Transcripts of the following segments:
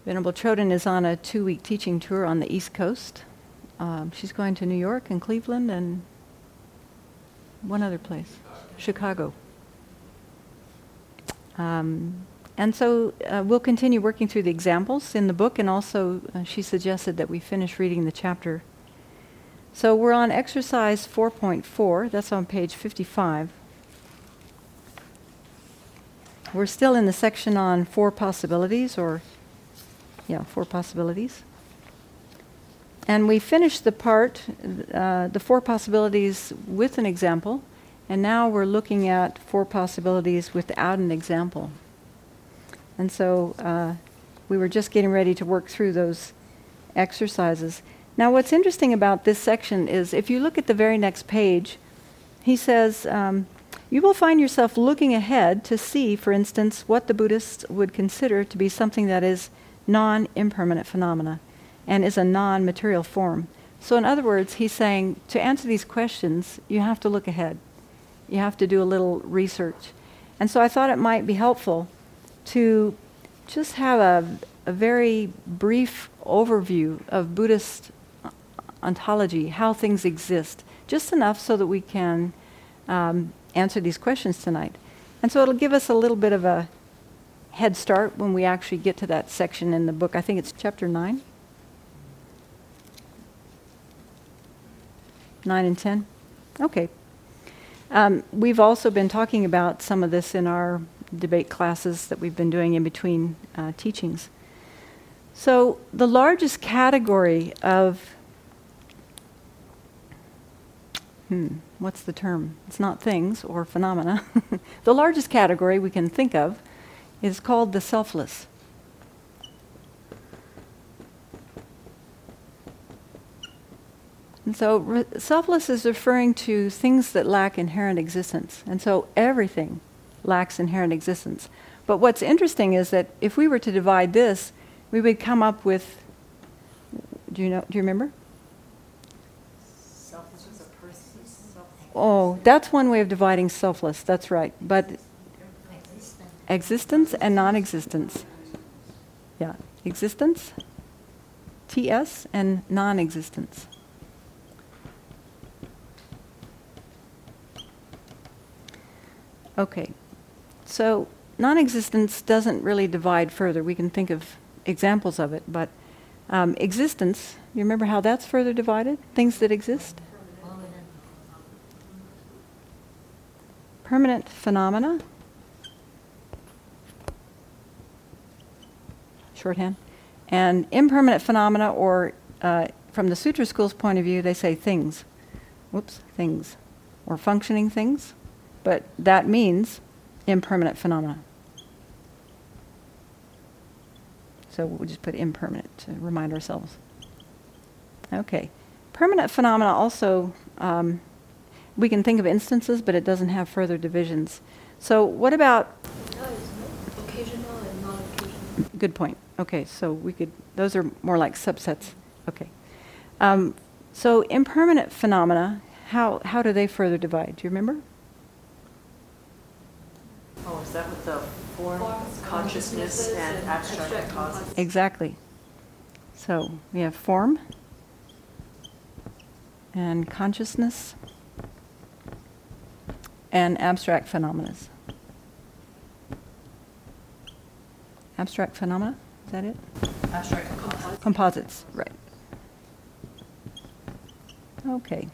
Venerable Choden is on a 2-week teaching tour on the East Coast. She's going to New York and Cleveland and one other place, Chicago. And so we'll continue working through the examples in the book, and also she suggested that we finish reading the chapter. So we're on exercise 4.4, that's on page 55. We're still in the section on four possibilities, four possibilities. And we finished the part, the four possibilities with an example, and now we're looking at four possibilities without an example. And so we were just getting ready to work through those exercises. Now what's interesting about this section is if you look at the very next page, he says, you will find yourself looking ahead to see, for instance, what the Buddhists would consider to be something that is non-impermanent phenomena and is a non-material form. So in other words, he's saying to answer these questions, you have to look ahead. You have to do a little research. And so I thought it might be helpful to just have a very brief overview of Buddhist ontology, how things exist, just enough so that we can answer these questions tonight. And so it'll give us a little bit of a head start when we actually get to that section in the book. I think it's chapter 9. 9 and 10? Okay. We've also been talking about some of this in our debate classes that we've been doing in between teachings. So the largest category of, what's the term? It's not things or phenomena. The largest category we can think of is called the selfless. And so selfless is referring to things that lack inherent existence. And so everything lacks inherent existence. But what's interesting is that if we were to divide this, we would come up with, do you remember? Selfless is a person. Oh, that's one way of dividing selfless, that's right. But existence and non-existence. Yeah, existence, TS, and non-existence. Okay, so non-existence doesn't really divide further. We can think of examples of it, but existence, you remember how that's further divided? Things that exist? Permanent phenomena. Shorthand. And impermanent phenomena, or from the Sutra School's point of view, they say things. Things. Or functioning things. But that means impermanent phenomena. So we'll just put impermanent to remind ourselves. Okay. Permanent phenomena also, we can think of instances, but it doesn't have further divisions. So what about... Occasional and non-occasional. Good point. Okay, so those are more like subsets. Okay. So impermanent phenomena, how do they further divide? Do you remember? Oh, is that with the form, consciousness, and abstract causes? Exactly. So we have form and consciousness and abstract phenomena. Abstract phenomena, is that it? Abstract composites. Composites, right. Okay.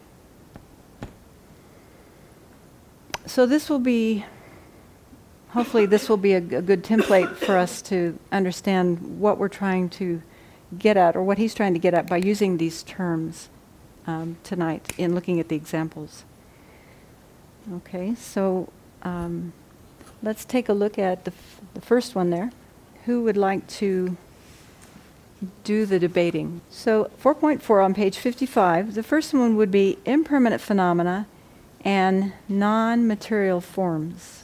So hopefully this will be a good template for us to understand what we're trying to get at, or what he's trying to get at by using these terms tonight in looking at the examples. Okay, so let's take a look at the first one there. Who would like to do the debating? So 4.4 on page 55, the first one would be impermanent phenomena and non-material forms.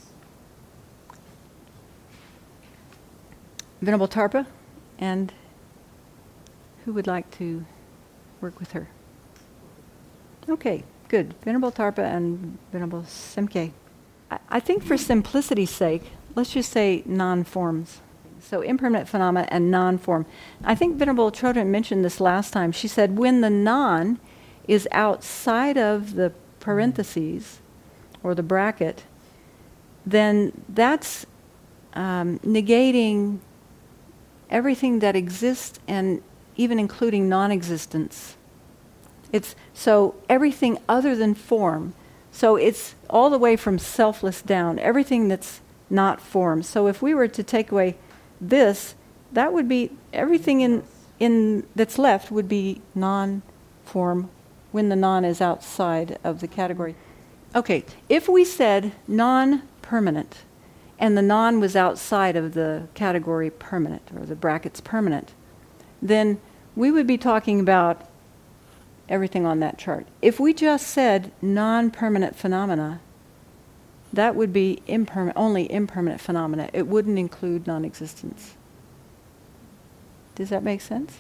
Venerable Tarpa, and who would like to work with her? Okay, good. Venerable Tarpa and Venerable Semke. I think for simplicity's sake, let's just say non-forms. So impermanent phenomena and non-form. I think Venerable Chodron mentioned this last time. She said when the non is outside of the parentheses or the bracket, then that's negating everything that exists and even including non-existence. It's so everything other than form. So it's all the way from selfless down, everything that's not form. So if we were to take away this, that would be everything in that's left would be non-form when the non is outside of the category. Okay, if we said non-permanent and the non was outside of the category permanent or the brackets permanent, then we would be talking about everything on that chart. If we just said non-permanent phenomena, that would be only impermanent phenomena. It wouldn't include non-existence. Does that make sense?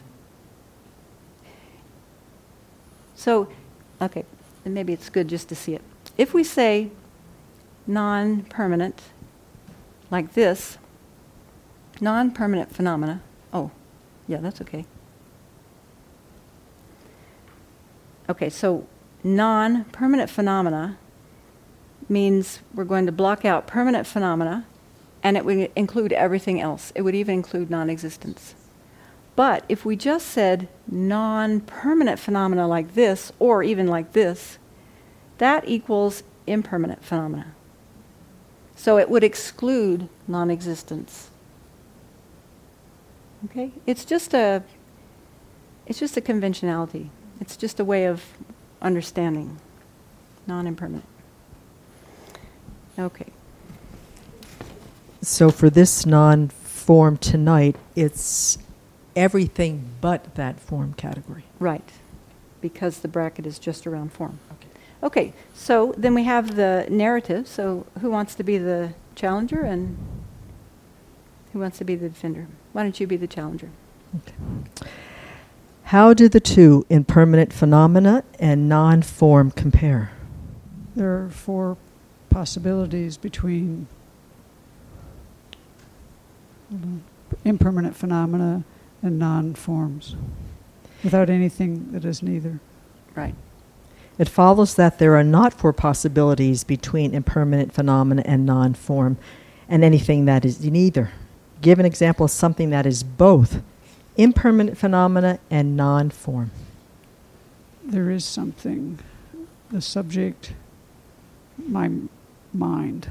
So, okay, and maybe it's good just to see it. If we say non-permanent, like this, non-permanent phenomena, oh, yeah, that's okay. Okay, so non-permanent phenomena means we're going to block out permanent phenomena, and it would include everything else. It would even include non-existence. But if we just said non-permanent phenomena like this, or even like this, that equals impermanent phenomena. So it would exclude non-existence. Okay? It's just a conventionality. It's just a way of understanding non-impermanent. Okay. So for this non-form tonight, it's everything but that form category. Right. Because the bracket is just around form. Okay. Okay, so then we have the narrative. So who wants to be the challenger and who wants to be the defender? Why don't you be the challenger? Okay. How do the two impermanent phenomena and non-form compare? There are 4 possibilities between impermanent phenomena and non-forms, without anything that is neither. Right. It follows that there are not 4 possibilities between impermanent phenomena and non-form and anything that is neither. Give an example of something that is both impermanent phenomena and non-form. There is something, the subject, my mind.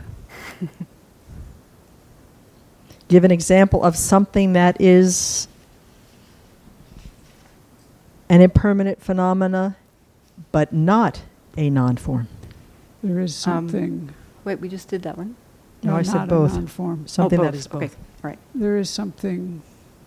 Give an example of something that is an impermanent phenomena but not a non-form. There is something. Wait, we just did that one. No, I said not both. A non-form. Something Oh, that is both. Okay, all right. There is something.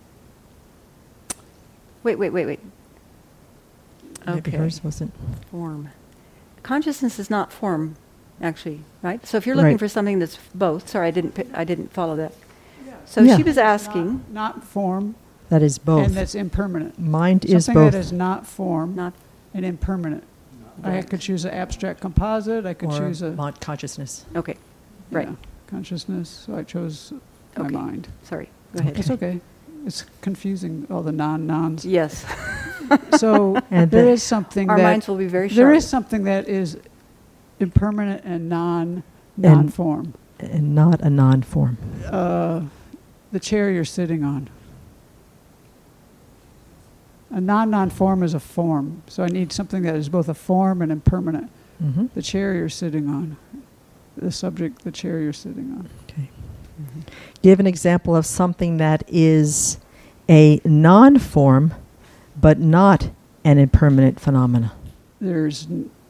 Wait. Maybe Okay. hers wasn't. Form. Consciousness is not form, actually, right? So if you're looking Right. for something that's both, sorry, I didn't follow that. So Yeah. she was asking, Not form, That is both. and that's impermanent. Mind is Something both. that is not form not and impermanent. I could choose an abstract composite. I could or choose a consciousness. okay, right. yeah, consciousness. So I chose my Okay. mind. Sorry, go ahead. It's okay. It's confusing, all the non-nons. Yes, So And there the- is something our that minds will be very sharp. there is something that is impermanent and non-form. And not a non-form. The chair you're sitting on. A non-form is a form, so I need something that is both a form and impermanent. Mm-hmm. The chair you're sitting on, the subject, the chair you're sitting on. Okay. Give an example of something that is a non-form but not an impermanent phenomena. There is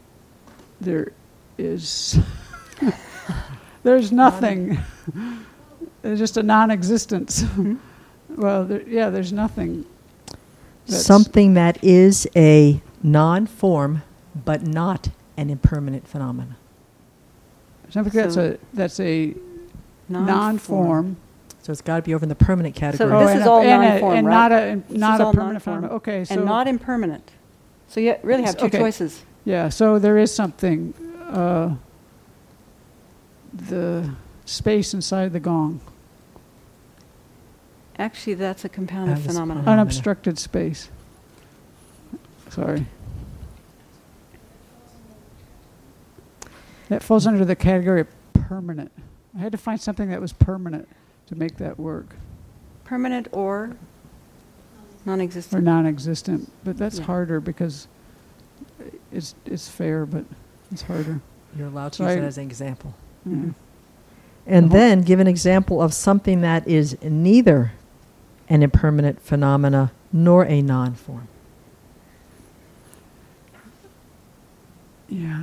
there's nothing. There's just a non-existence. Well, there's nothing. Something that is a non-form but not an impermanent phenomena. Something So- that's a non-form. So it's got to be over in the permanent category. this and is all and non-form, and right? not is a all permanent non-form. form. Okay, so and not impermanent. So you really have two Okay. choices. yeah, so there is something. The space inside the gong. Actually, that's a compounded That is phenomenon. phenomena. Unobstructed space. Sorry. That falls under the category of permanent. I had to find something that was permanent to make that work, Permanent or or non-existent. non-existent. But that's Yeah. harder because it's fair, but it's harder. You're allowed to So use it I- as an example. Mm. And Uh-huh. then give an example of something that is neither an impermanent phenomena nor a non-form. Yeah,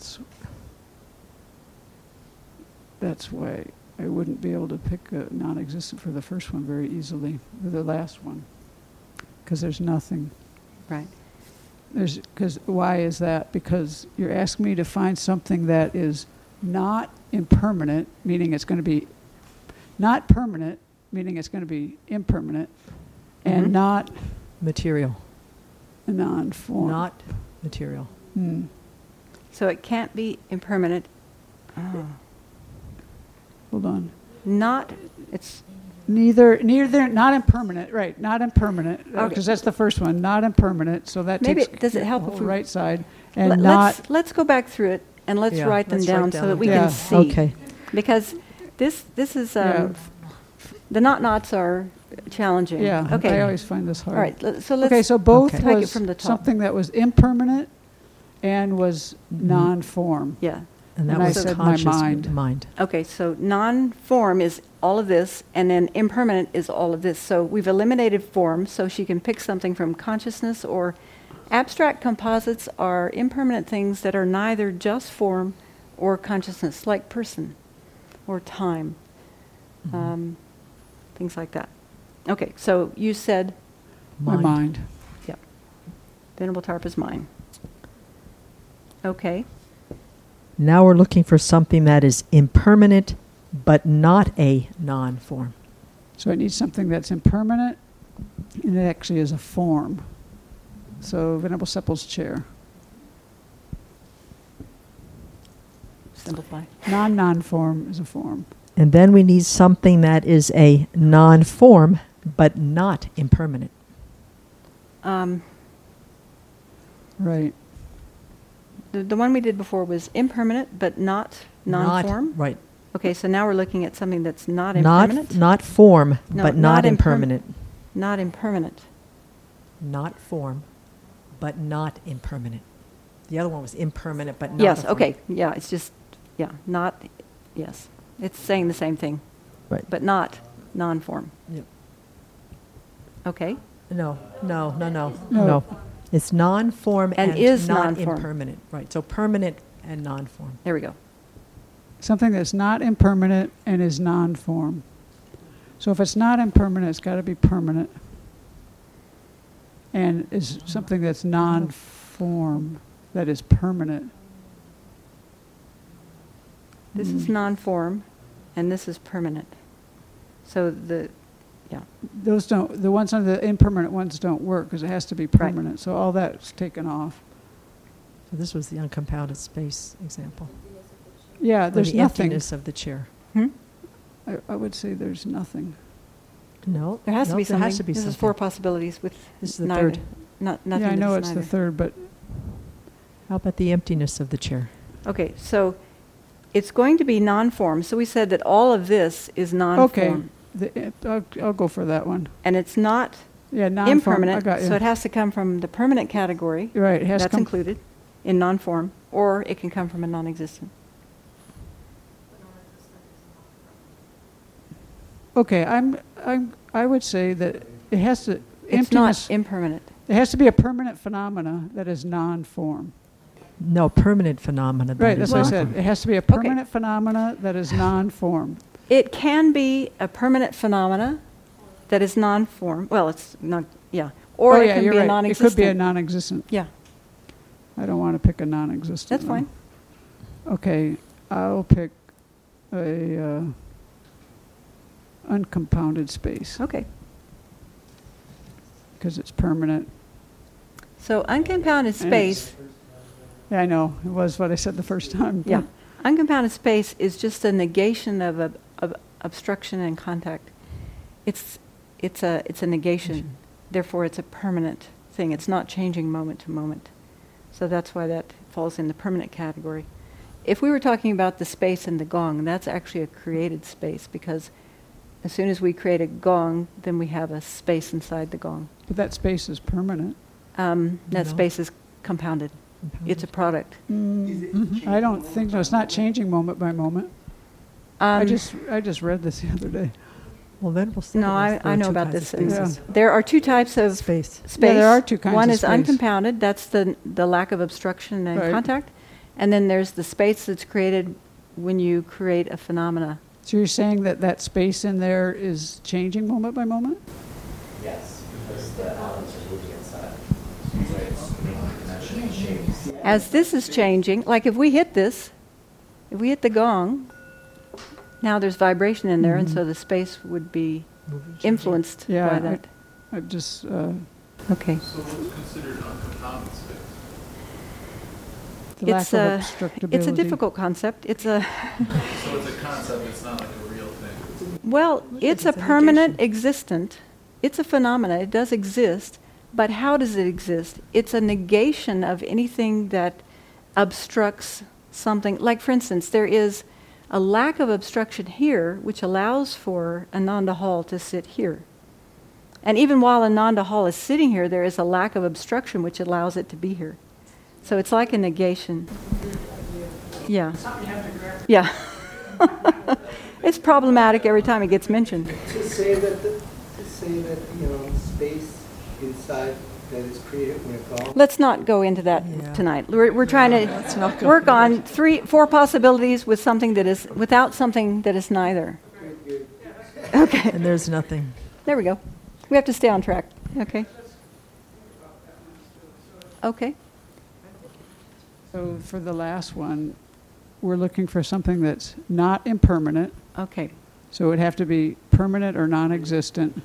that's why I wouldn't be able to pick a non-existent for the first one very easily, or the last one, because there's nothing. Right. Why is that? Because you're asking me to find something that is not impermanent, meaning it's going to be not permanent, meaning it's going to be impermanent, and Mhm. not Material, a non-form. not material. Hmm. So it can't be impermanent. Hold on. Not, it's, Neither, not impermanent, right, not impermanent, Okay. because that's the first one, not impermanent, so that Maybe takes does it help the if whole we- right side, let- and not, let's go back through it and let's Yeah, write them let's write down so down that we the- can Yeah. see. Okay. Because this is, Yeah. the not-nots are challenging. yeah, Okay. I always find this hard. All right, so Okay, let's, so both Okay. Take it was from the top. something that was impermanent and was Mhm. non-form. yeah. And that And I was said my conscious mind. mind. Okay, so non-form is all of this, and then impermanent is all of this. So we've eliminated form, so she can pick something from consciousness, or abstract composites are impermanent things that are neither just form or consciousness, like person or time, things like that. Okay, so you said My mind. Venerable Tarpa's mine. Okay, Now we're looking for something that is impermanent but not a non-form. So I need something that's impermanent, and it actually is a form. So Venerable Seppel's chair. simplify. Non-form is a form. And then we need something that is a non-form but not impermanent. Right. The one we did before was impermanent, but not non-form? Right. Okay, so now we're looking at something that's not impermanent? Not form, No, but not not impermanent. Not impermanent. Not form, but not impermanent. The other one was impermanent, but not. Yes, a form. okay, yeah, it's just, yeah, not, yes. It's saying the same thing. Right. But not non-form. Yep. Okay, No. No. It's non-form And and, is not non-form. impermanent. Right. So permanent and non-form. there we go. Something that's not impermanent and is non-form. So if it's not impermanent, it's got to be permanent. And is something that's non-form that is permanent. This is non-form, and this is permanent. So Those don't, the ones on the impermanent ones don't work because it has to be permanent. So all that's taken off. So this was the uncompounded space example. Yeah, Or there's the nothing. emptiness of the chair. I would say there's nothing. No. there has to be there something. has to be This is something. four possibilities with This is the neither. third. Nothing Yeah, I that know is it's the neither. third, but How about the emptiness of the chair? Okay, so it's going to be non-form. So we said that all of this is non-form. okay. I'll go for that one. And it's not Yeah, non-form. I impermanent, got you. so it has to come from the permanent category. Right, it has to That's come. included in non-form, or it can come from a non-existent. Okay, I would say that it has to, It's not emptiness, impermanent. it has to be a permanent phenomena that is non-form. No, permanent phenomena. that Right, is that's what I non-form. said. It has to be a permanent phenomena that is non-form. It can be a permanent phenomena that is non-form. Well, it's not, yeah. Or Oh, it yeah, can you're be a right. non-existent. It could be a non-existent. Yeah, I don't want to pick a non-existent. that's one. fine. Okay, I'll pick a uncompounded space Okay. because it's permanent. So uncompounded And space, Yeah, I know. It was what I said the first time. yeah. Uncompounded space is just a negation of obstruction and contact. It's it's a negation. Therefore, it's a permanent thing. It's not changing moment to moment. So that's why that falls in the permanent category. If we were talking about the space in the gong, that's actually a created space, because as soon as we create a gong, then we have a space inside the gong. But that space is permanent. That No. space is compounded. It's a product. I don't think, no, it's not changing moment by moment. I just read this the other day. Well, then we'll see. No, There I are know two about kinds of this. And spaces. there are two types of Space. space. Yeah, there are two kinds One of is space. uncompounded. That's the lack of obstruction and Right. contact. And then there's the space that's created when you create a phenomena. So you're saying that that space in there is changing moment by moment? Yes, because the atoms are moving inside. So it's making dimensional shapes. As this is changing, like if we hit this, if we hit the gong, now there's vibration in there, and so the space would be influenced Yeah, by that. I just, Okay. So what's considered uncompounded space? the lack It's of a, obstructability. it's a difficult concept. It's a, So it's a concept, it's not like a real thing. well, it's a it's a permanent existent. It's a phenomena. It does exist. But how does it exist? It's a negation of anything that obstructs something. Like, for instance, there is a lack of obstruction here, which allows for Ananda Hall to sit here. And even while Ananda Hall is sitting here, there is a lack of obstruction which allows it to be here. So it's like a negation. Yeah. Yeah. It's problematic every time it gets mentioned. To say that, space inside that is created when it falls. Let's not go into that Yeah. tonight. We're trying to work on 4 possibilities with something that is without something that is neither. Okay, And there's nothing. there we go. We have to stay on track. Okay. Okay. So for the last one, we're looking for something that's not impermanent. Okay. So it would have to be permanent or non-existent.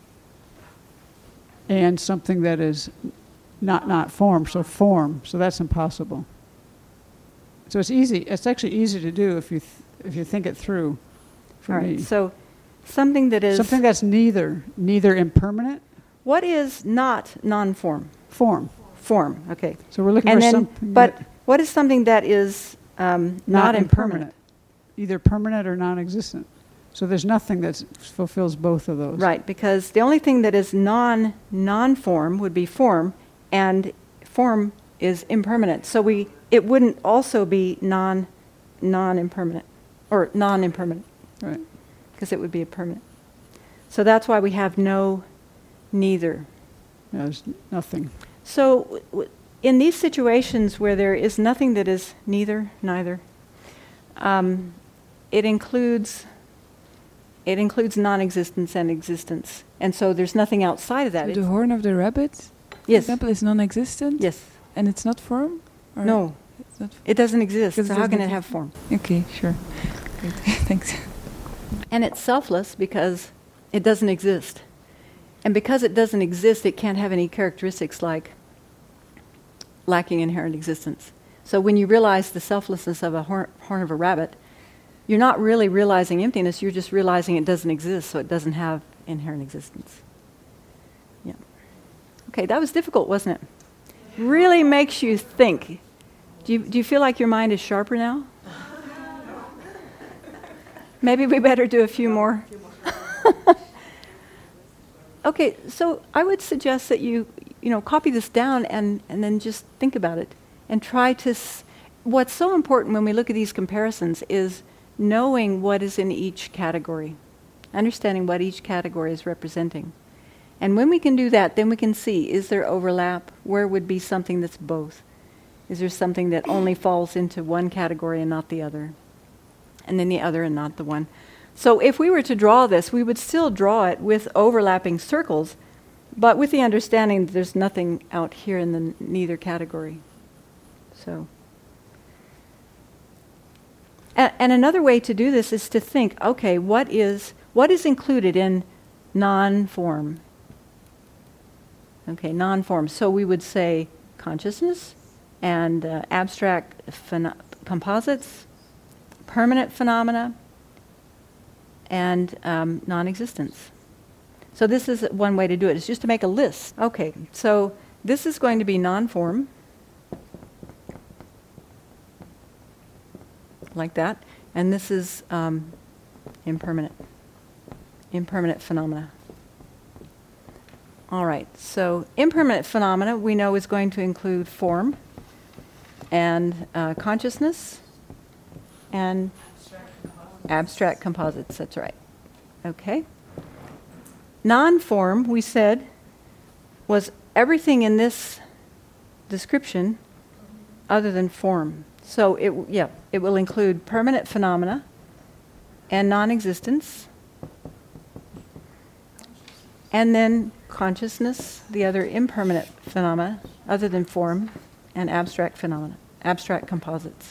And something that is not form, so form. So that's impossible. So it's easy. It's actually easy to do if you think it through. For All right. me. So something that is Something that's neither impermanent, what is not non-form? form. Form. Okay. So we're looking And for then, something but that what is something that is not impermanent? Either permanent or non-existent. So there's nothing that fulfills both of those. Right, because the only thing that is non-form would be form, and form is impermanent. So it wouldn't also be non-impermanent, or non-impermanent, Right. because it would be a permanent. So that's why we have no neither. Yeah, there's nothing. So in these situations where there is nothing that is neither, it includes non-existence and existence. And so there's nothing outside of that. So It's- the horn of the rabbit, for yes, example, is non-existent? yes, And it's not form? Or no, It's not it doesn't exist. Because So it how doesn't can it exist. have form? Okay, sure. Great. Thanks. And it's selfless because it doesn't exist. And because it doesn't exist, it can't have any characteristics like lacking inherent existence. So when you realize the selflessness of a horn of a rabbit, you're not really realizing emptiness, you're just realizing it doesn't exist, so it doesn't have inherent existence. Yeah. Okay, that was difficult, wasn't it? Really makes you think. Do you feel like your mind is sharper now? Maybe we better do a few more. Okay, so I would suggest that you copy this down and then just think about it and try to. What's so important when we look at these comparisons is knowing what is in each category, understanding what each category is representing. And when we can do that, then we can see, is there overlap? Where would be something that's both? Is there something that only falls into one category and not the other? And then the other and not the one? So if we were to draw this, we would still draw it with overlapping circles, but with the understanding that there's nothing out here in the neither category. So, and another way to do this is to think, okay, what is included in non-form? Okay, non-form. So we would say consciousness and abstract composites, permanent phenomena, and non-existence. So this is one way to do it, is just to make a list. Okay, so this is going to be non-form, like that, and this is impermanent phenomena. All right, so impermanent phenomena we know is going to include form and consciousness and abstract composites, that's right. Okay. Non-form, we said, was everything in this description other than form. So it will include permanent phenomena and non-existence, and then consciousness, the other impermanent phenomena other than form, and abstract phenomena, abstract composites.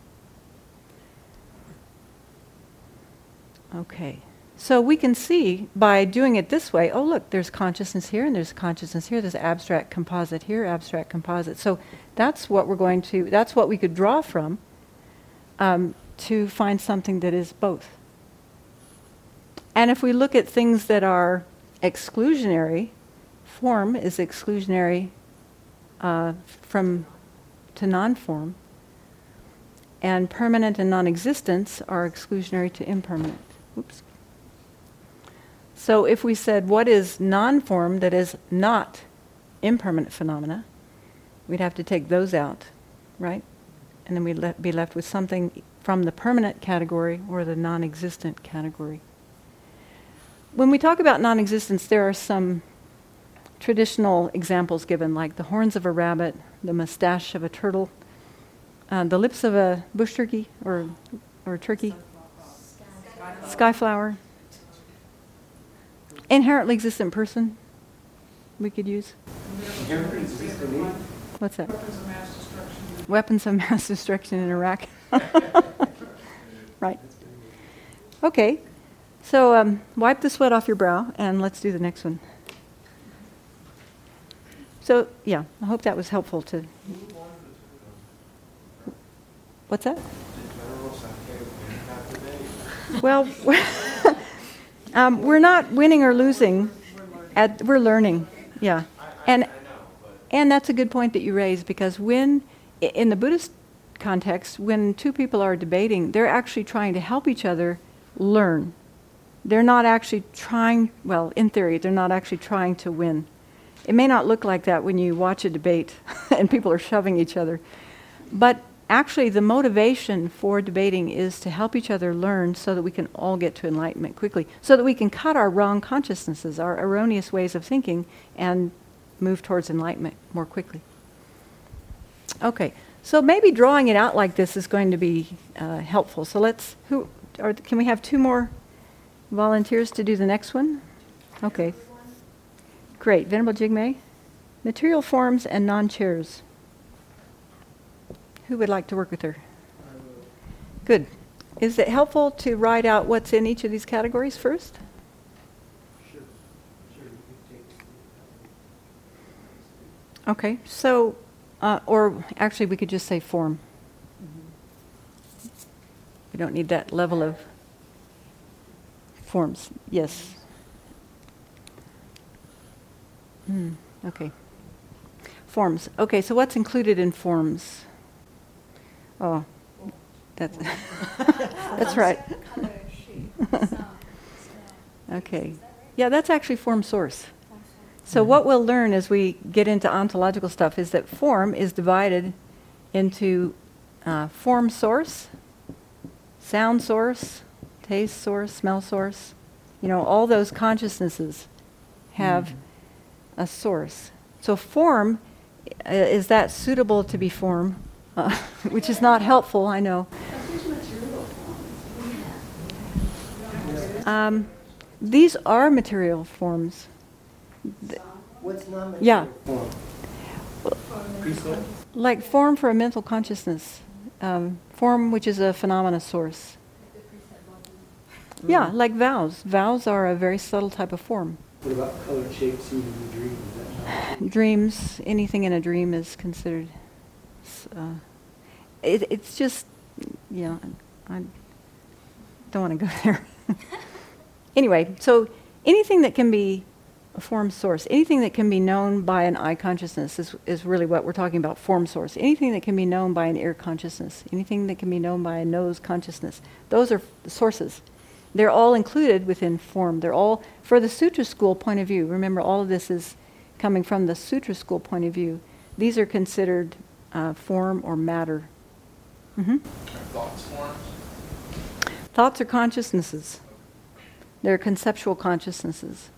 Okay. So we can see by doing it this way, oh look, there's consciousness here and there's consciousness here, there's abstract composite here, abstract composite. So that's what that's what we could draw from to find something that is both. And if we look at things that are exclusionary, form is exclusionary to non-form, and permanent and non-existence are exclusionary to impermanent. Oops. So if we said what is non-form that is not impermanent phenomena, we'd have to take those out, right? And then we'd be left with something from the permanent category or the non-existent category. When we talk about non-existence, there are some traditional examples given, like the horns of a rabbit, the mustache of a turtle, the lips of a bush turkey or turkey, skyflower. Inherently existent person, we could use. What's that? Weapons of mass destruction in Iraq. Right. Okay. So wipe the sweat off your brow and let's do the next one. So, yeah, I hope that was helpful to... What's that? Well, we're not winning or losing. We're learning, yeah. And that's a good point that you raised, because when, in the Buddhist context, when two people are debating, they're actually trying to help each other learn. They're not actually trying, well, in theory, they're not actually trying to win. It may not look like that when you watch a debate and people are shoving each other, but actually the motivation for debating is to help each other learn so that we can all get to enlightenment quickly, so that we can cut our wrong consciousnesses, our erroneous ways of thinking, and move towards enlightenment more quickly. Okay, so maybe drawing it out like this is going to be helpful. So can we have two more volunteers to do the next one? Okay. Great. Venerable Jigme, material forms and non-chairs. Who would like to work with her? Good. Is it helpful to write out what's in each of these categories first? Sure. Okay. So, or actually we could just say form. We don't need that level of forms. Yes. Okay. Forms. Okay, so what's included in forms? Oh, that's that's right. Okay. Yeah, that's actually form source. So what we'll learn as we get into ontological stuff is that form is divided into form source, sound source, taste source, smell source. You know, all those consciousnesses have a source. So form, is that suitable to be form? Which is not helpful, I know. These are material forms. What's non-material Yeah. form? Precept? Like form for a mental consciousness. Form, which is a phenomena source. Yeah, like vowels. Vowels are a very subtle type of form. What about color, shape, scene in the dream? Is that not? Dreams, anything in a dream is considered... it's just, yeah, I don't want to go there. Anyway, so anything that can be A form source. Anything that can be known by an eye consciousness is really what we're talking about, form source. Anything that can be known by an ear consciousness, anything that can be known by a nose consciousness, those are sources. They're all included within form. They're all, for the Sutra school point of view, remember all of this is coming from the Sutra school point of view, these are considered form or matter. Are thoughts forms? Thoughts are consciousnesses. They're conceptual consciousnesses.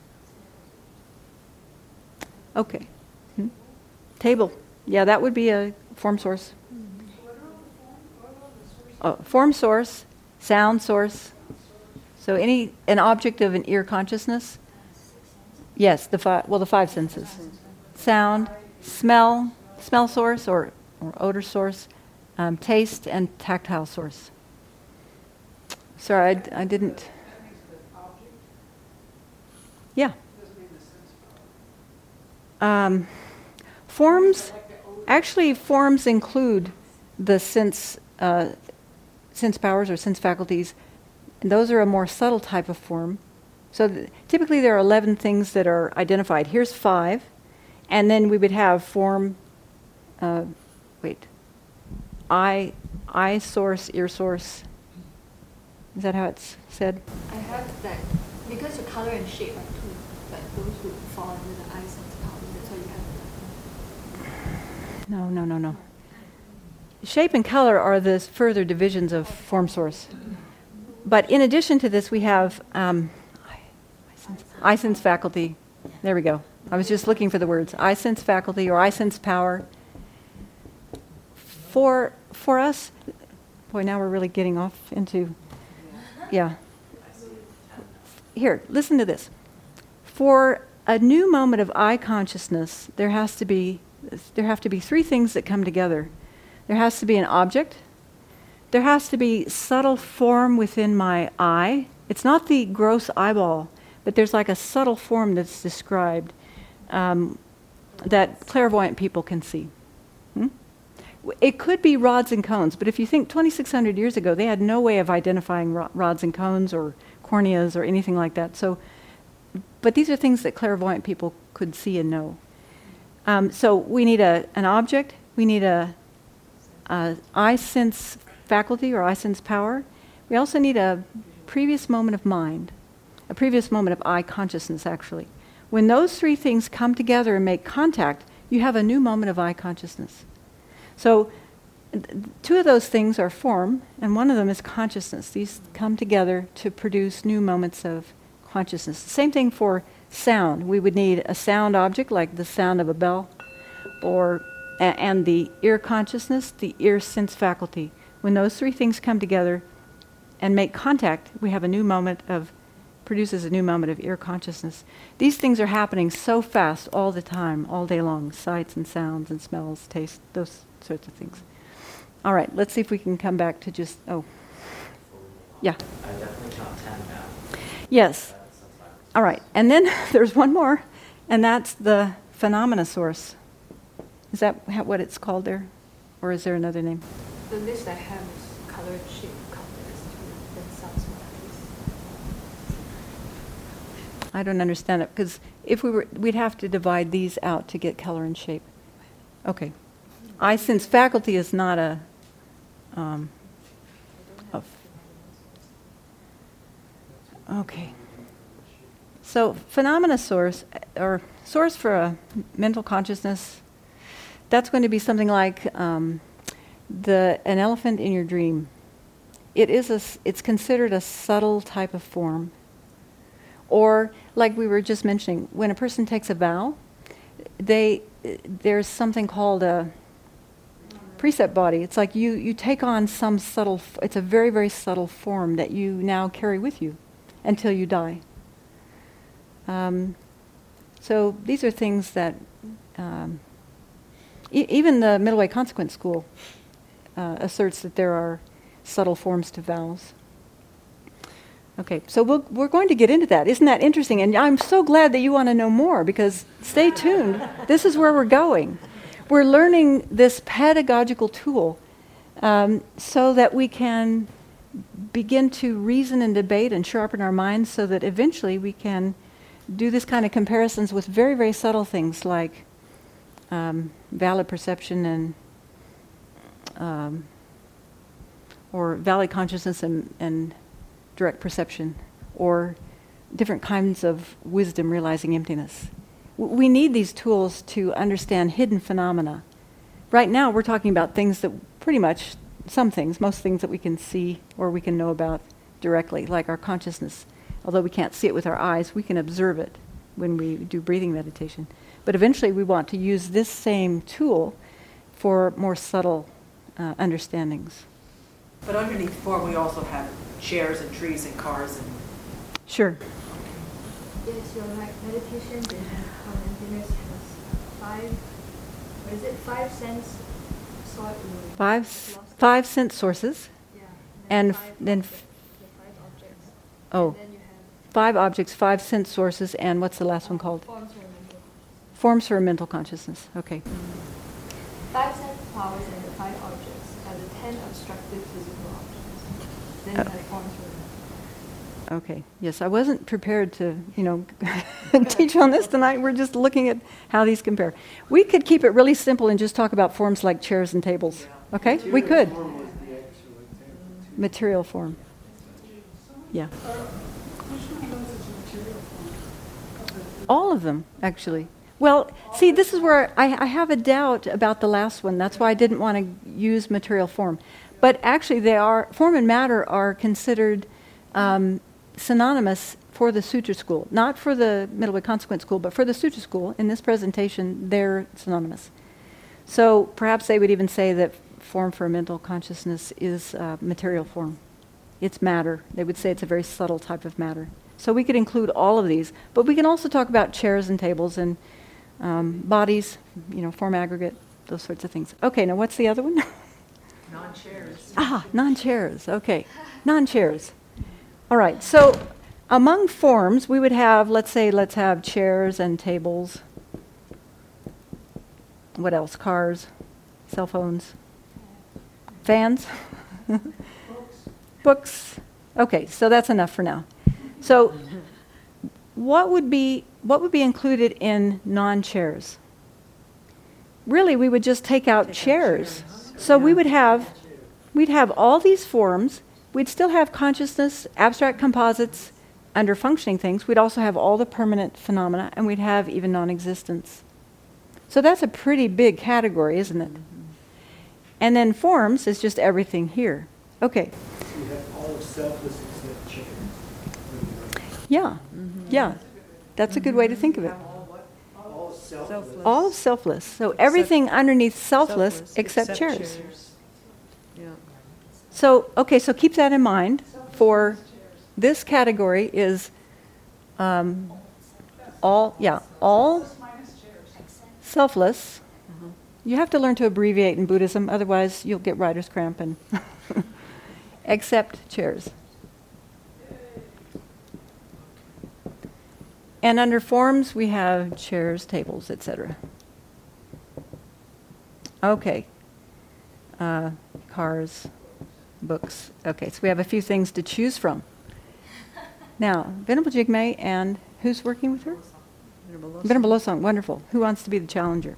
Okay. Table. Yeah, that would be a form source. Form source, sound source. So an object of an ear consciousness. Yes, the five senses. Sound, smell source or odor source, taste, and tactile source. Sorry, I didn't. Yeah. Forms include the sense powers or sense faculties, and those are a more subtle type of form. So typically there are 11 things that are identified. Here's 5, and then we would have form, eye source, ear source. Is that how it's said? I have that because the color and shape are two, but those would fall under the eye sense power. That's why you have that. No. Shape and color are the further divisions of form source. But in addition to this, we have eye sense faculty. There we go. I was just looking for the words. Eye sense faculty or eye sense power. For us, boy, now we're really getting off into, yeah. Here, listen to this. For a new moment of eye consciousness, there have to be 3 things that come together. There has to be an object. There has to be subtle form within my eye. It's not the gross eyeball, but there's like a subtle form that's described that clairvoyant people can see. It could be rods and cones, but if you think 2,600 years ago, they had no way of identifying rods and cones or corneas or anything like that. So, but these are things that clairvoyant people could see and know. So we need an object. We need a eye sense faculty or eye sense power. We also need a previous moment of mind, a previous moment of eye consciousness, actually. When those 3 things come together and make contact, you have a new moment of eye consciousness. So 2 of those things are form, and one of them is consciousness. These come together to produce new moments of consciousness. The same thing for sound. We would need a sound object like the sound of a bell, and the ear consciousness, the ear sense faculty. When those 3 things come together and make contact, we have produces a new moment of ear consciousness. These things are happening so fast all the time, all day long. Sights and sounds and smells, taste, those sorts of things. All right, let's see if we can come back to just, yeah. I definitely count 10 now. Yes. All right, and then there's one more, and that's the phenomena source. Is that what it's called there? Or is there another name? The list I have is color and shape colors, then sounds like I don't understand it, because if we'd have to divide these out to get color and shape. Okay. Eye sense faculty is not a okay. So phenomena source, or source for a mental consciousness, that's going to be something like an elephant in your dream. It's considered a subtle type of form. Or, like we were just mentioning, when a person takes a vow, there's something called a precept body. It's like you take on some subtle, it's a very, very subtle form that you now carry with you until you die. So these are things that even the Middle Way Consequence School asserts that there are subtle forms to vows. Okay, so we're going to get into that. Isn't that interesting? And I'm so glad that you want to know more, because stay tuned. This is where we're going. We're learning this pedagogical tool so that we can begin to reason and debate and sharpen our minds so that eventually we can do this kind of comparisons with very, very subtle things like valid perception and or valid consciousness and direct perception, or different kinds of wisdom realizing emptiness. We need these tools to understand hidden phenomena. Right now, we're talking about things that pretty much, some things, most things that we can see or we can know about directly, like our consciousness. Although we can't see it with our eyes, we can observe it when we do breathing meditation. But eventually, we want to use this same tool for more subtle understandings. But underneath form, we also have chairs and trees and cars and... Sure. Yes, you're right. Meditation on emptiness has five sense sort Five sense sources. Yeah. And five then objects, the five objects. Oh, And then you have 5 objects, 5 sense sources, and what's the last one called? forms or mental. Forms for a mental consciousness. Okay. 5 sense powers and the 5 objects are the 10 obstructive physical objects. Then you have forms for mental. Okay. Yes, I wasn't prepared to, teach on this tonight. We're just looking at how these compare. We could keep it really simple and just talk about forms like chairs and tables. Okay? We could. Form was the actual example, too. Material form. Yeah. All of them, actually. Well, see, this is where I have a doubt about the last one. That's why I didn't want to use material form. But actually, form and matter are considered synonymous for the Sutra school. Not for the Middle Way Consequence school, but for the Sutra school. In this presentation, they're synonymous. So perhaps they would even say that form for a mental consciousness is material form. It's matter. They would say it's a very subtle type of matter. So we could include all of these, but we can also talk about chairs and tables and bodies, form aggregate, those sorts of things. Okay, now what's the other one? non-chairs. Non-chairs. Okay, non-chairs. All right, so among forms, we would have, let's have chairs and tables. What else? Cars, cell phones, fans, books. Okay, so that's enough for now. So what would be included in non-chairs? Really, we would just take out chairs. So we'd have all these forms. We'd still have consciousness, abstract composites, under functioning things. We'd also have all the permanent phenomena, and we'd have even non-existence. So that's a pretty big category, isn't it? And then forms is just everything here. Okay. So you have all of selfless except chairs. Yeah. Yeah. That's a good way to think of it. All selfless. All selfless. So everything underneath selfless except chairs. So, okay, so keep that in mind. For this category is all selfless. You have to learn to abbreviate in Buddhism, otherwise you'll get writer's cramp and except chairs. And under forms, we have chairs, tables, etc. Okay. Cars, books. Okay, so we have a few things to choose from. Now, Venerable Jigme, and who's working with her? Venerable Losang, wonderful. Who wants to be the challenger?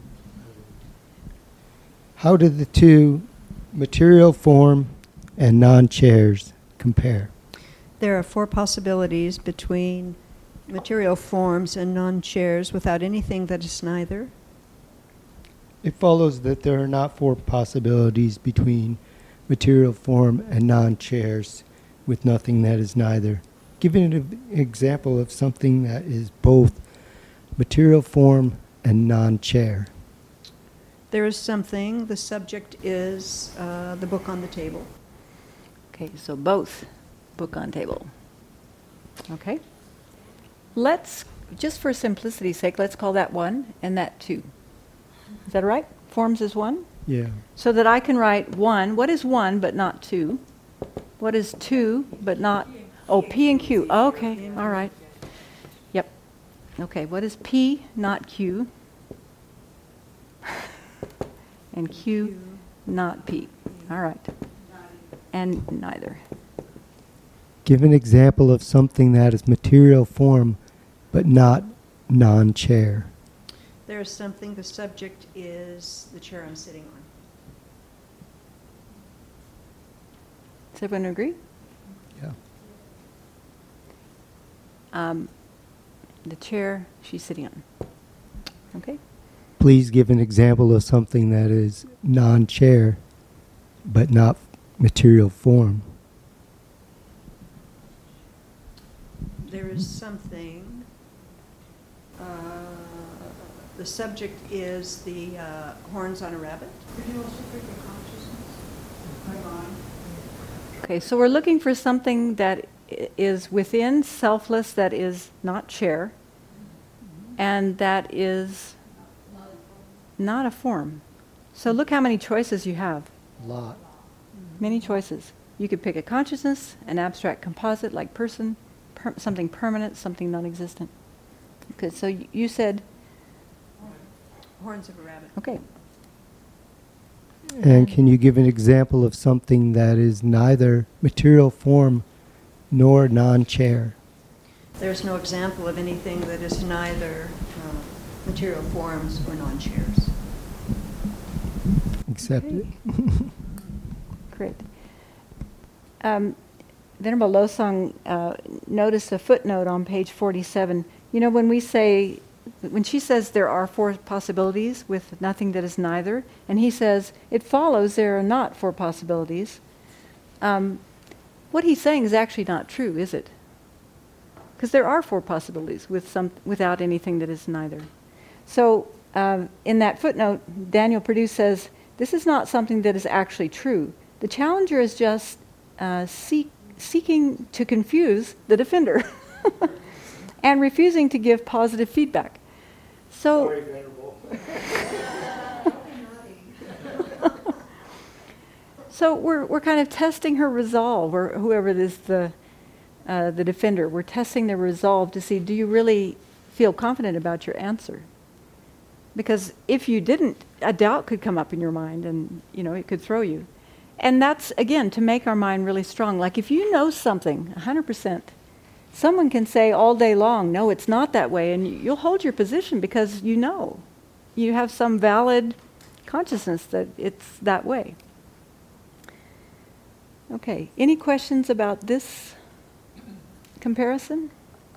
How do the two, material form and non-chairs, compare? There are 4 possibilities between material forms and non-chairs without anything that is neither. It follows that there are not 4 possibilities between material form and non-chairs with nothing that is neither. Give an example of something that is both material form and non-chair. There is something, the subject is the book on the table. Okay, so both book on table. Okay. Let's, just for simplicity's sake, let's call that 1 and that 2. Is that all right? Forms is 1? Yeah. So that I can write 1. What is 1 but not 2? What is 2 but not... Oh, P and Q. Okay, all right. Yep. Okay, what is P, not Q? And Q, not P. All right. And neither. Give an example of something that is material form but not non-chair. There is something, the subject is the chair I'm sitting on. Does everyone agree? Yeah. The chair she's sitting on. Okay. Please give an example of something that is non-chair, but not material form. There is something, the subject is the horns on a rabbit. Could you also think of consciousness? My mind. Okay, so we're looking for something that is within selfless, that is not chair, and that is not a form. So look how many choices you have. A lot. Many choices. You could pick a consciousness, an abstract composite like person, something permanent, something non-existent. Okay, so you said, Horns of a rabbit. okay, And can you give an example of something that is neither material form nor non-chair? There's no example of anything that is neither material forms or non-chairs. Accepted. great. Venerable Losang noticed a footnote on page 47. You know, when she says there are four possibilities with nothing that is neither, and he says, it follows there are not four possibilities. What he's saying is actually not true, is it? Because there are four possibilities without anything that is neither. So in that footnote, Daniel Perdue says, this is not something that is actually true. The challenger is just seeking to confuse the defender and refusing to give positive feedback. So, Sorry, Venerable. so we're kind of testing her resolve, or whoever it is, the defender. We're testing their resolve to see, do you really feel confident about your answer? Because if you didn't, a doubt could come up in your mind, and it could throw you. And that's, again, to make our mind really strong. Like if you know something 100%, someone can say all day long, no, it's not that way, and you'll hold your position because you know. You have some valid consciousness that it's that way. Okay, any questions about this comparison?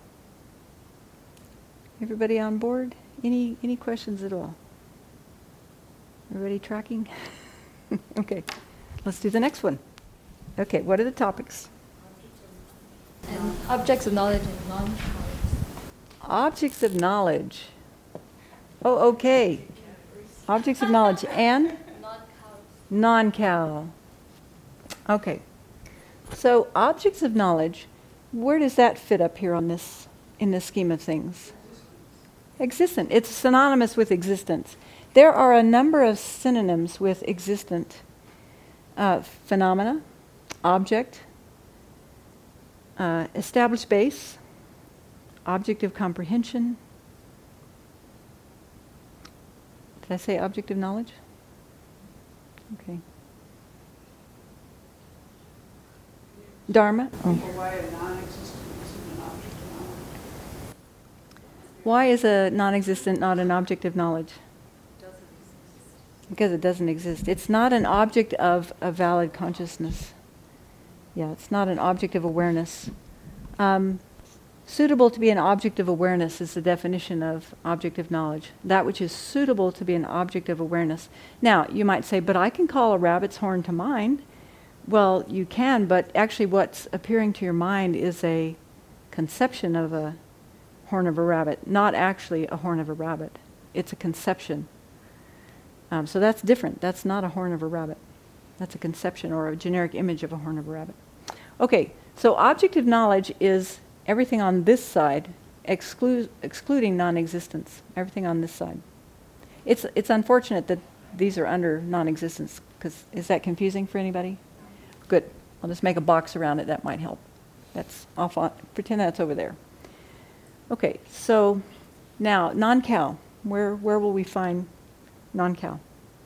Everybody on board? Any questions at all? Everybody tracking? Okay, let's do the next one. Okay, what are the topics? And objects of knowledge and non-knowledge. Objects of knowledge. Oh, okay. Objects of knowledge and? Non-cal. Okay. So objects of knowledge, where does that fit up here on this, in this scheme of things? Existent. It's synonymous with existence. There are a number of synonyms with existent. Phenomena, object, established base, object of comprehension. Did I say object of knowledge? Okay. Dharma. Oh. Why a non-existent isn't an object of knowledge? Why is a non-existent not an object of knowledge? Because it doesn't exist. It's not an object of a valid consciousness. Yeah, it's not an object of awareness. Suitable to be an object of awareness is the definition of object of knowledge. That which is suitable to be an object of awareness. Now, you might say, but I can call a rabbit's horn to mind. Well, you can, but actually what's appearing to your mind is a conception of a horn of a rabbit, not actually a horn of a rabbit. It's a conception. So that's different. That's not a horn of a rabbit. That's a conception or a generic image of a horn of a rabbit. Okay, so object of knowledge is everything on this side, excluding non-existence. Everything on this side. It's unfortunate that these are under non-existence, because is that confusing for anybody? Good. I'll just make a box around it. That might help. That's off on, pretend that's over there. Okay, so now non-cal. Where will we find non-cal?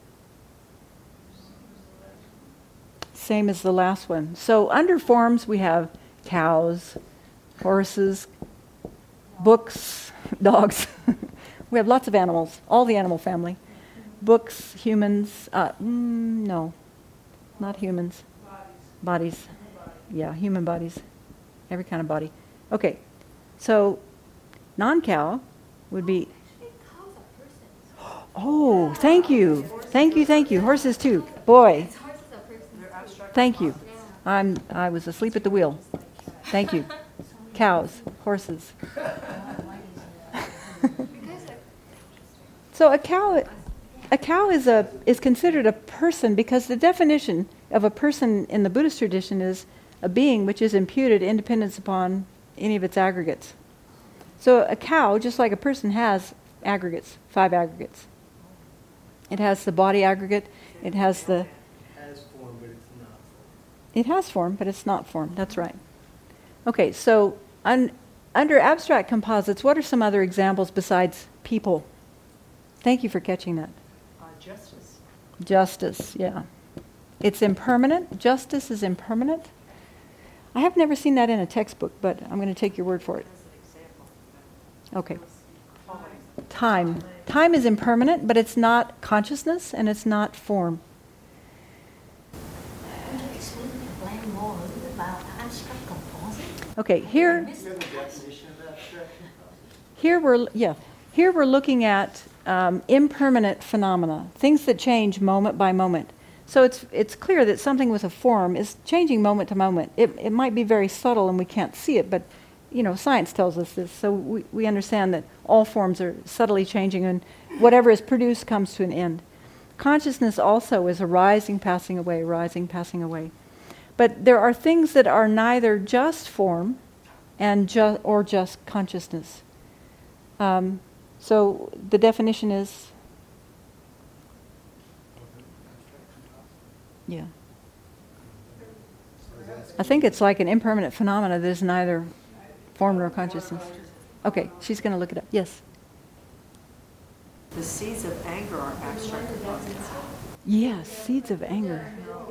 Same as the last one. So under forms we have cows, horses, books, dogs. We have lots of animals, all the animal family. Books, humans, no, not humans. Bodies. Yeah, human bodies. Every kind of body. Okay, so non-cow would be... Oh, thank you. Thank you, thank you. Horses too. Boy. Thank you. I was asleep at the wheel. Thank you. Cows, horses. So a cow is considered a person because the definition of a person in the Buddhist tradition is a being which is imputed independence upon any of its aggregates. So a cow, just like a person, has aggregates, 5 aggregates. It has the body aggregate. It has the... Has form, but it's not. It has form, but it's not form. That's right. Okay, so under abstract composites, what are some other examples besides people? Thank you for catching that. Justice. Justice, yeah. It's impermanent. Justice is impermanent. I have never seen that in a textbook, but I'm going to take your word for it. Okay. Time. Time is impermanent, but it's not consciousness and it's not form. Okay, here we're looking at impermanent phenomena, things that change moment by moment. So it's clear that something with a form is changing moment to moment. It might be very subtle and we can't see it, but science tells us this. So we understand that all forms are subtly changing, and whatever is produced comes to an end. Consciousness also is a rising, passing away, rising, passing away. But there are things that are neither just form or just consciousness. So the definition is, yeah. I think it's like an impermanent phenomena that is neither form nor consciousness. Okay, she's going to look it up. Yes. The seeds of anger are abstract composites. Yes, seeds of anger.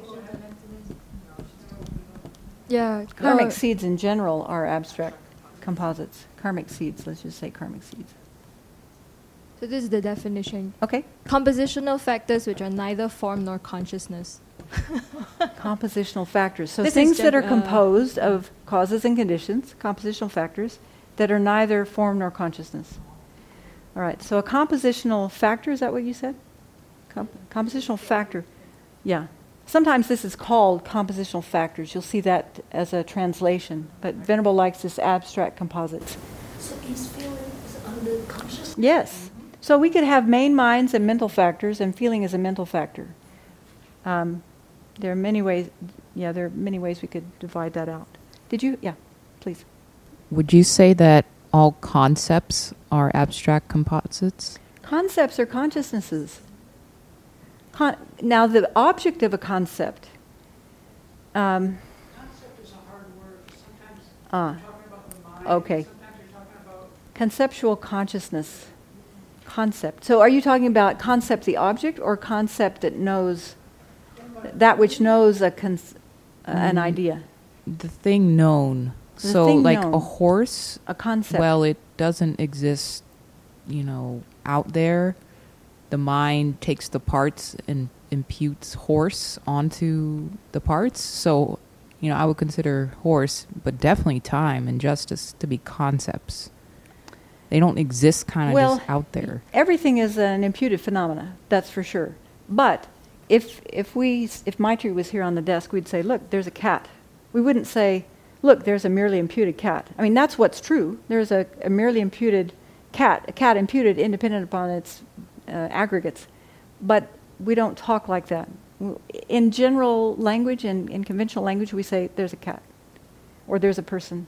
Yeah. Karmic seeds in general are abstract composites. Karmic seeds, let's just say karmic seeds. So this is the definition. Okay. Compositional factors which are neither form nor consciousness. Compositional factors. So This things is that are gen- composed of causes and conditions, compositional factors, that are neither form nor consciousness. All right, so a compositional factor, is that what you said? Compositional factor, yeah. Sometimes this is called compositional factors. You'll see that as a translation, but Venerable likes this abstract composites. So is feelings under consciousness? Yes. So we could have main minds and mental factors, and feeling is a mental factor. There are many ways. Yeah, there are many ways we could divide that out. Did you? Yeah, please. Would you say that all concepts are abstract composites? Concepts are consciousnesses. Now, the object of a concept. Concept is a hard word. Sometimes you're talking about the mind. Okay. Sometimes you're talking about Conceptual consciousness. Concept. So are you talking about concept, the object, or concept that knows, that which knows an idea? The thing known. The So thing like known. a horse, A concept. well, it doesn't exist, out there. The mind takes the parts and imputes horse onto the parts. So, I would consider horse, but definitely time and justice to be concepts. They don't exist kind of just out there. Everything is an imputed phenomena, that's for sure. But if Maitri was here on the desk, we'd say, look, there's a cat. We wouldn't say, look, there's a merely imputed cat. I mean, that's what's true. There's a merely imputed cat, a cat imputed independent upon its aggregates. But we don't talk like that. In general language and in conventional language, we say there's a cat or there's a person.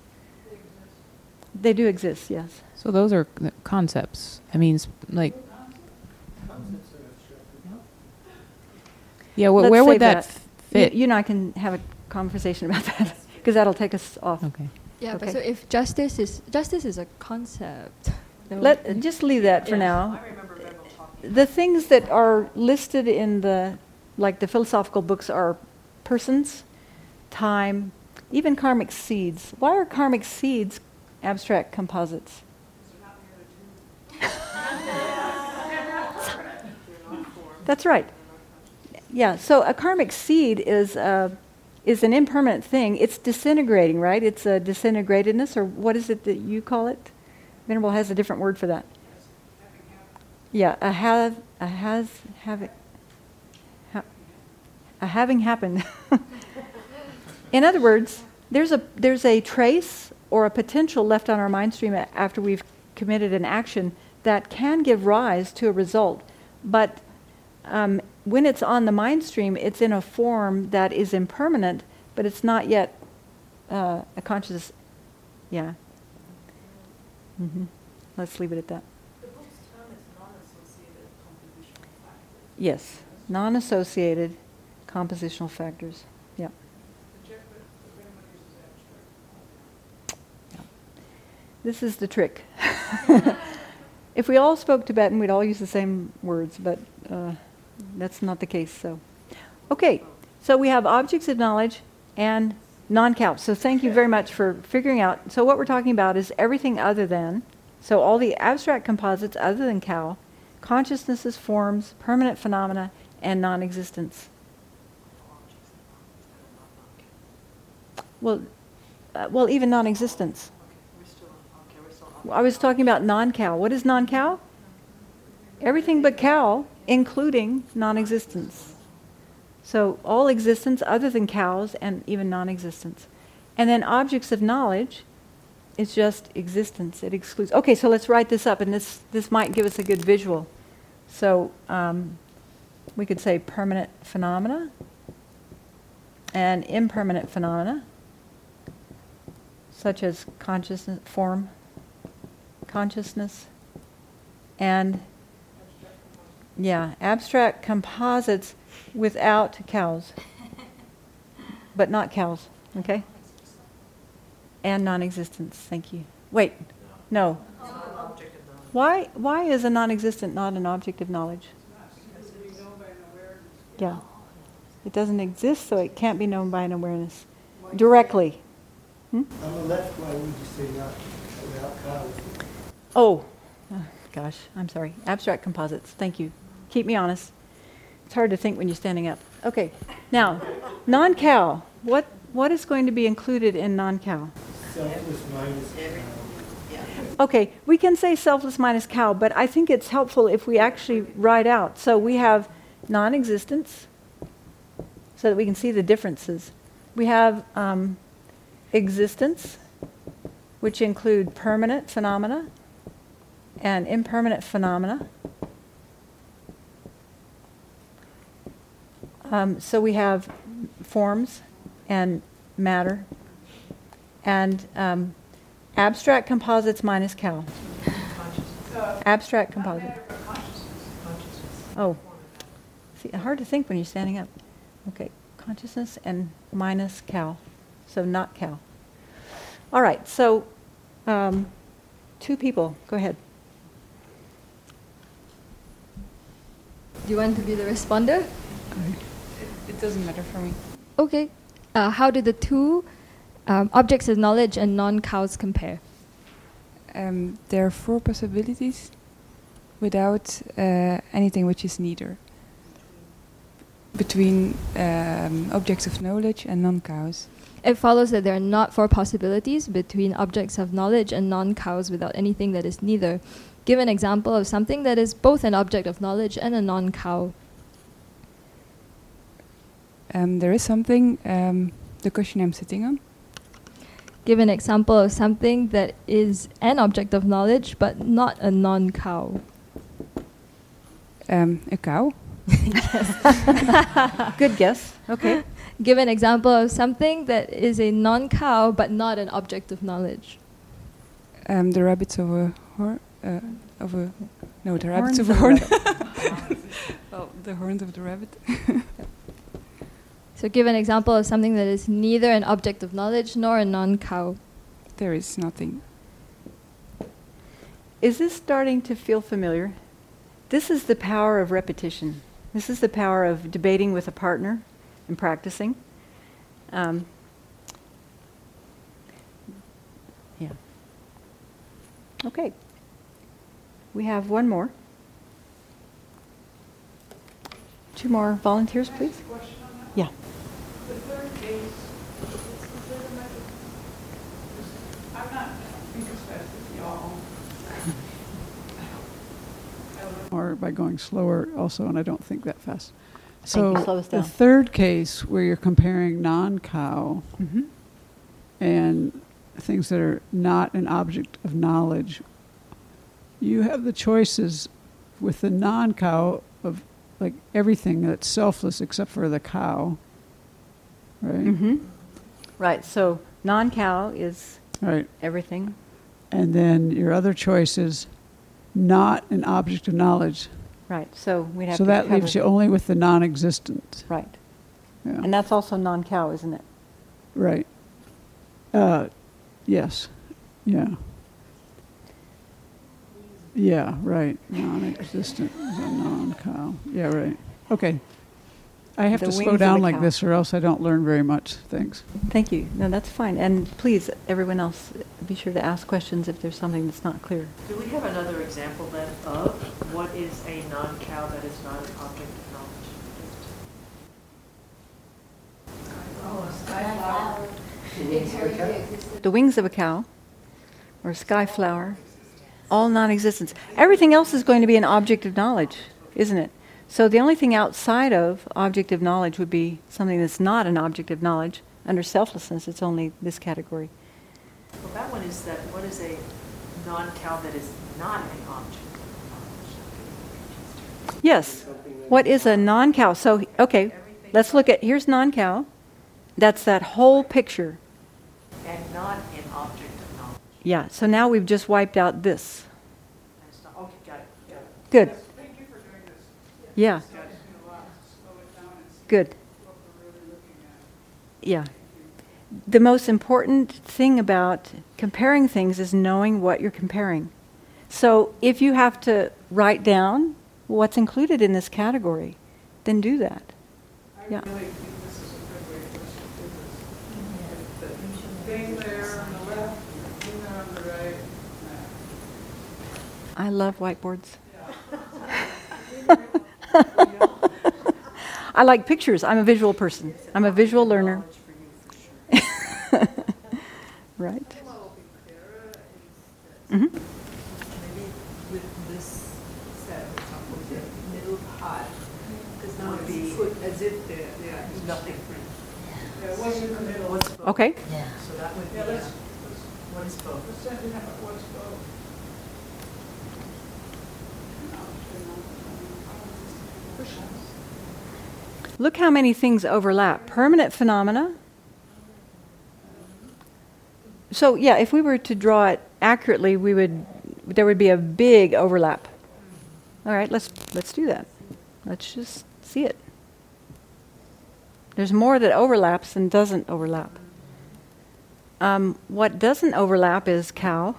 They do exist, yes. So those are concepts. I mean, yeah, Let's where say would that fit? You and I can have a conversation about that because that'll take us off. Okay. Yeah, Okay. but so if justice is a concept. then Just leave that for Yeah. now. The things that are listed in the philosophical books are persons, time, even karmic seeds. Why are karmic seeds abstract composites. That's right. Yeah, so a karmic seed is an impermanent thing. It's disintegrating, right? It's a disintegratedness, or what is it that you call it? Venerable has a different word for that. Yeah, a having happened. In other words, there's a trace or a potential left on our mind stream after we've committed an action that can give rise to a result. But when it's on the mind stream, it's in a form that is impermanent, but it's not yet a conscious. Yeah. Mm-hmm. Let's leave it at that. The book's term is non-associated compositional factors. Yes, non-associated compositional factors. Yeah. This is the trick. If we all spoke Tibetan, we'd all use the same words, but that's not the case. So, okay. So we have objects of knowledge and non-cow. So thank you very much for figuring out. So what we're talking about is everything other than. So all the abstract composites other than cow, consciousnesses, forms, permanent phenomena, and non-existence. Well, even non-existence. I was talking about non-cow. What is non-cow? Everything but cow, including non-existence. So all existence other than cows and even non-existence. And then objects of knowledge is just existence. It excludes. Okay, so let's write this up, and this might give us a good visual. So we could say permanent phenomena and impermanent phenomena, such as consciousness, form, consciousness, and abstract composites without cows, but not cows, okay? And non-existence, thank you. Wait, no. Why is a non-existent not an object of knowledge? Yeah. It doesn't exist, so it can't be known by an awareness directly. On the left, why would you say not without cows? Oh, gosh, I'm sorry. Abstract composites, thank you. Keep me honest. It's hard to think when you're standing up. Okay, now, non-cow. What is going to be included in non-cow? Selfless minus Okay, we can say selfless minus cow, but I think it's helpful if we actually write out. So we have non-existence, so that we can see the differences. We have existence, which include permanent phenomena and impermanent phenomena. So we have forms and matter and abstract composites minus cow. Abstract composite. Oh, see, hard to think when you're standing up. Okay, consciousness and minus cow, so not cow. All right, so two people, go ahead. Do you want to be the responder? It doesn't matter for me. Okay. How do the two objects of knowledge and non-cows compare? There are four possibilities without anything which is neither. Between objects of knowledge and non-cows. It follows that there are not four possibilities between objects of knowledge and non-cows without anything that is neither. Give an example of something that is both an object of knowledge and a non-cow. There is something, the cushion I'm sitting on. Give an example of something that is an object of knowledge but not a non-cow. A cow. Good guess. Okay. Give an example of something that is a non-cow but not an object of knowledge. The rabbits of a horn. The rabbits of a horn. Well, the horns of the rabbit. So give an example of something that is neither an object of knowledge nor a non-cow. There is nothing. Is this starting to feel familiar? This is the power of repetition. This is the power of debating with a partner and practicing. Yeah. Okay. We have one more. 2 more volunteers, please. Yeah. The third case, I'm not being as fast as y'all. Or by going slower also, and I don't think that fast. Thank you. Slow us The down. third case where you're comparing non-cow and things that are not an object of knowledge, you have the choices with the non-cow of like everything that's selfless except for the cow, right? Right. So non-cow is Right. everything. And then your other choice is not an object of knowledge. Right. So we'd have So to that cover- leaves you only with the non-existent. Right. Yeah. And that's also non-cow, isn't it? Right. Yes. Yeah. Yeah, right. Non-existent is a non-cow. Yeah, right. Okay. I have The to wings slow of down a like cow. this or else I don't learn very much. Thanks. Thank you. No, that's fine. And please, everyone else, be sure to ask questions if there's something that's not clear. Do we have another example then of what is a non-cow that is not an object of knowledge? The wings of a cow, or sky flower, all non-existence. Everything else is going to be an object of knowledge, isn't it? So the only thing outside of object of knowledge would be something that's not an object of knowledge. Under selflessness, it's only this category. Well, that one is that what is a non-cow that is not an object of knowledge? Yes. What is a non-cow? So, okay, let's look at, here's non-cow. That's that whole picture. And not an object of knowledge. Yeah, so now we've just wiped out this. And it's not, okay, got it. Good. Thank you for doing this. Yeah. Good. Yeah. The most important thing about comparing things is knowing what you're comparing. So if you have to write down what's included in this category, then do that. Yeah. I really think this is a good way for us to do this. The thing there on the left, the thing there on the right. I love whiteboards. I like pictures. I'm a visual person. I'm a visual learner. Right. Maybe with this set, for example, the middle part does not be put as if there is nothing. Yeah, what's in the middle? What's both? Okay. So that would be, Yeah, let's what is both? let's set it up. What's both? Look how many things overlap. Permanent phenomena. So yeah, if we were to draw it accurately, there would be a big overlap. All right, let's do that. Let's just see it. There's more that overlaps than doesn't overlap. What doesn't overlap is cow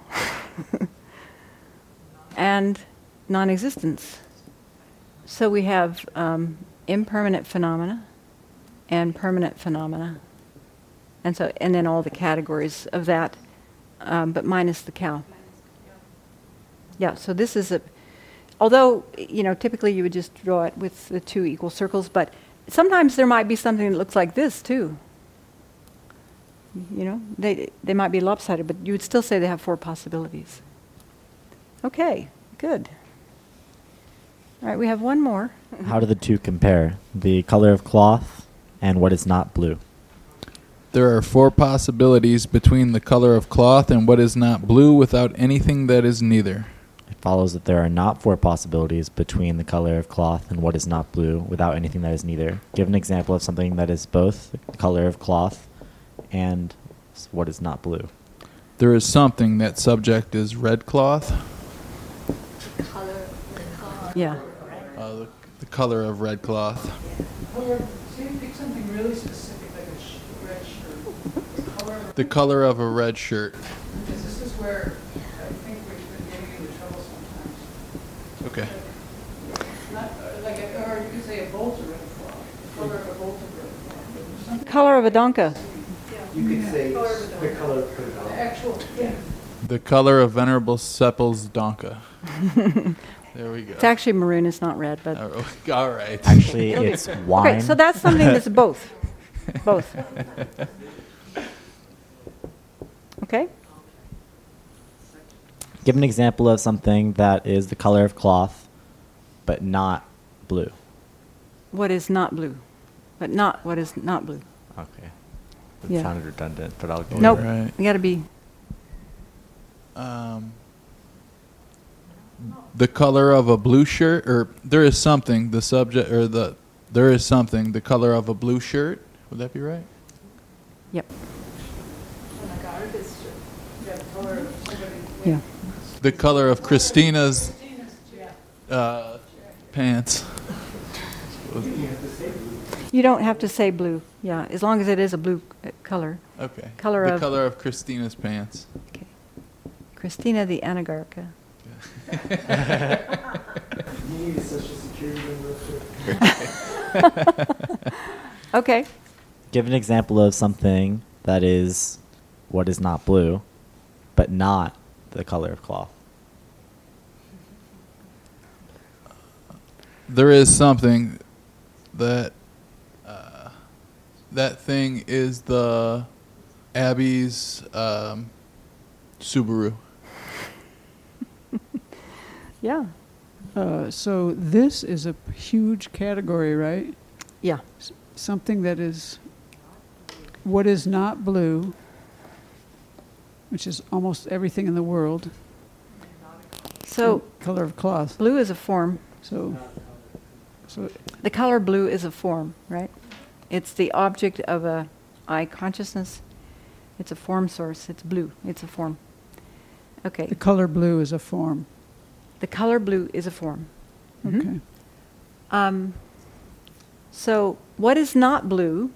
and non-existence. So we have impermanent phenomena and permanent phenomena. And then all the categories of that, but minus the cow. Yeah, so this is although, typically you would just draw it with the 2 equal circles, but sometimes there might be something that looks like this too. They might be lopsided, but you would still say they have 4 possibilities. Okay, good. All right, we have one more. How do the two compare? The color of cloth and what is not blue. There are 4 possibilities between the color of cloth and what is not blue without anything that is neither. It follows that there are not 4 possibilities between the color of cloth and what is not blue without anything that is neither. Give an example of something that is both the color of cloth and what is not blue. There is something that subject is red cloth. Yeah. The color of red cloth. Pick something really specific, like a red shirt. The color of a red shirt. Because this is where I think we've been getting into trouble sometimes. Okay. Not or you could say a bolt of red cloth. The color of a bolt of red cloth. Color of a donka. You could say the color of the The actual thing. The color of Venerable Seppel's Donka. There we go. It's actually maroon, it's not red, but. All right. Actually, it's wine. Okay, so that's something that's both. Both. Okay? Give an example of something that is the color of cloth, but not blue. What is not blue? But not what is not blue. Okay. That Yeah. sounded redundant, but I'll go Nope. with it. Right. You gotta be. The color of a blue shirt, or there is something, the subject, or there is something, the color of a blue shirt. Would that be right? Yep. Yeah. Yeah. The color of Christina's pants. You don't have to say blue. Yeah, as long as it is a blue color. Okay. Color the of color of Christina's pants. Okay. Christina the Anagarka. You need a social security number real quick. Okay. Give an example of something that is what is not blue, but not the color of cloth. There is something that that thing is the Abby's Subaru. Yeah. So this is a huge category, right? Yeah. Something that is what is not blue, which is almost everything in the world. So color of cloth. blue is a form. So The color blue is a form, right? It's the object of a eye consciousness. It's a form source. It's blue. It's a form. Okay. the color blue is a form. The color blue is a form. Mhm. Okay. So what is not blue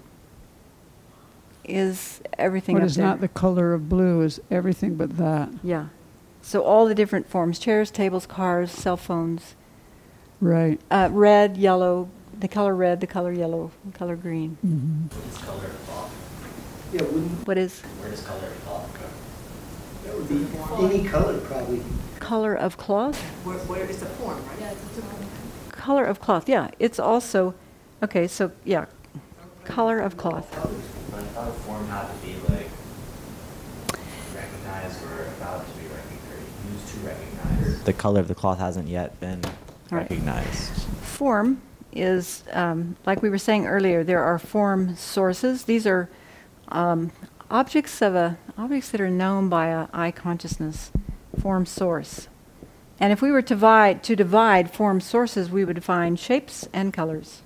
is everything What up is there. not the color of blue is everything but that. Yeah. So all the different forms: chairs, tables, cars, cell phones. Right. Red, yellow, the color red, the color yellow, the color green. Mm-hmm. What is color of cloth? Yeah, wouldn't, What is where does color of cloth go? That would be any color, probably. color of cloth? Where is the form, right? Yeah, it's a form. Color of cloth, yeah. It's also, okay, so, yeah, color of cloth. But I thought a form had to be like recognized or about to be recognized, or used to recognize. The color of the cloth hasn't yet been Right. recognized. Form is, like we were saying earlier, there are form sources. These are objects that are known by a eye consciousness, form source. And if we were to divide form sources, we would find shapes and colors.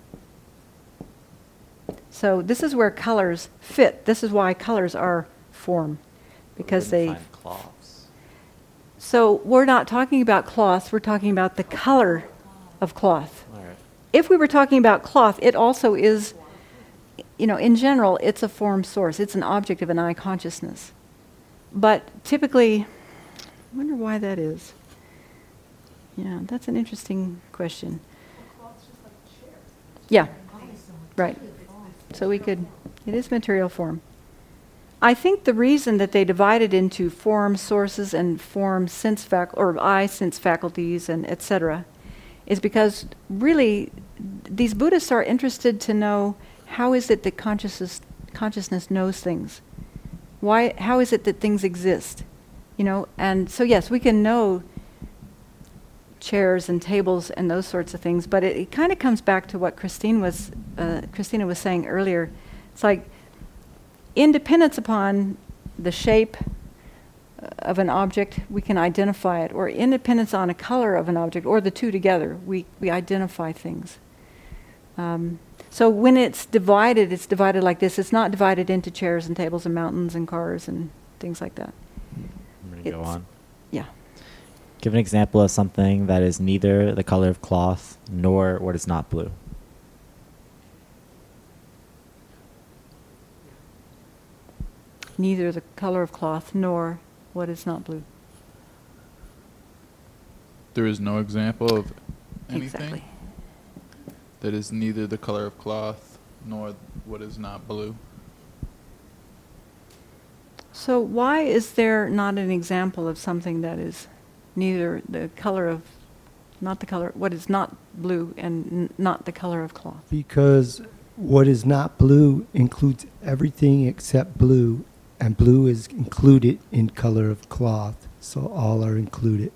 So this is where colors fit. This is why colors are form, because they. Find cloths. So we're not talking about cloth. We're talking about the color of cloth. All right. If we were talking about cloth, it also is, in general, it's a form source. It's an object of an eye consciousness. But typically, I wonder why that is. Yeah, that's an interesting question. Yeah, right. So it is material form. I think the reason that they divided into form sources and form sense or eye sense faculties and etc. is because really these Buddhists are interested to know how is it that consciousness knows things. How is it that things exist? And so yes, we can know chairs and tables and those sorts of things, but it kind of comes back to what Christina was saying earlier. It's like independence upon the shape of an object, we can identify it, or independence on a color of an object, or the two together, we identify things. So when it's divided like this. It's not divided into chairs and tables and mountains and cars and things like that. I'm going to go on. Yeah. Give an example of something that is neither the color of cloth nor what is not blue. Neither the color of cloth nor what is not blue. There is no example of anything Exactly. that is neither the color of cloth nor what is not blue. So why is there not an example of something that is neither the color of, not the color, what is not blue and not the color of cloth? Because what is not blue includes everything except blue, and blue is included in color of cloth, so all are included.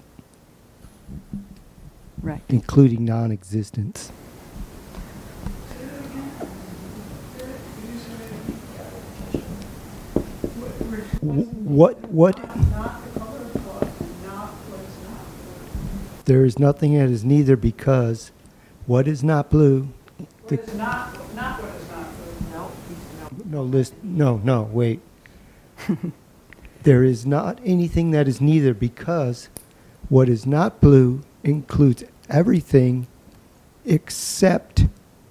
Right. Including non-existence. What? There is nothing that is neither, because what is not blue? What is not what is not blue? No, wait. There is not anything that is neither, because what is not blue includes everything except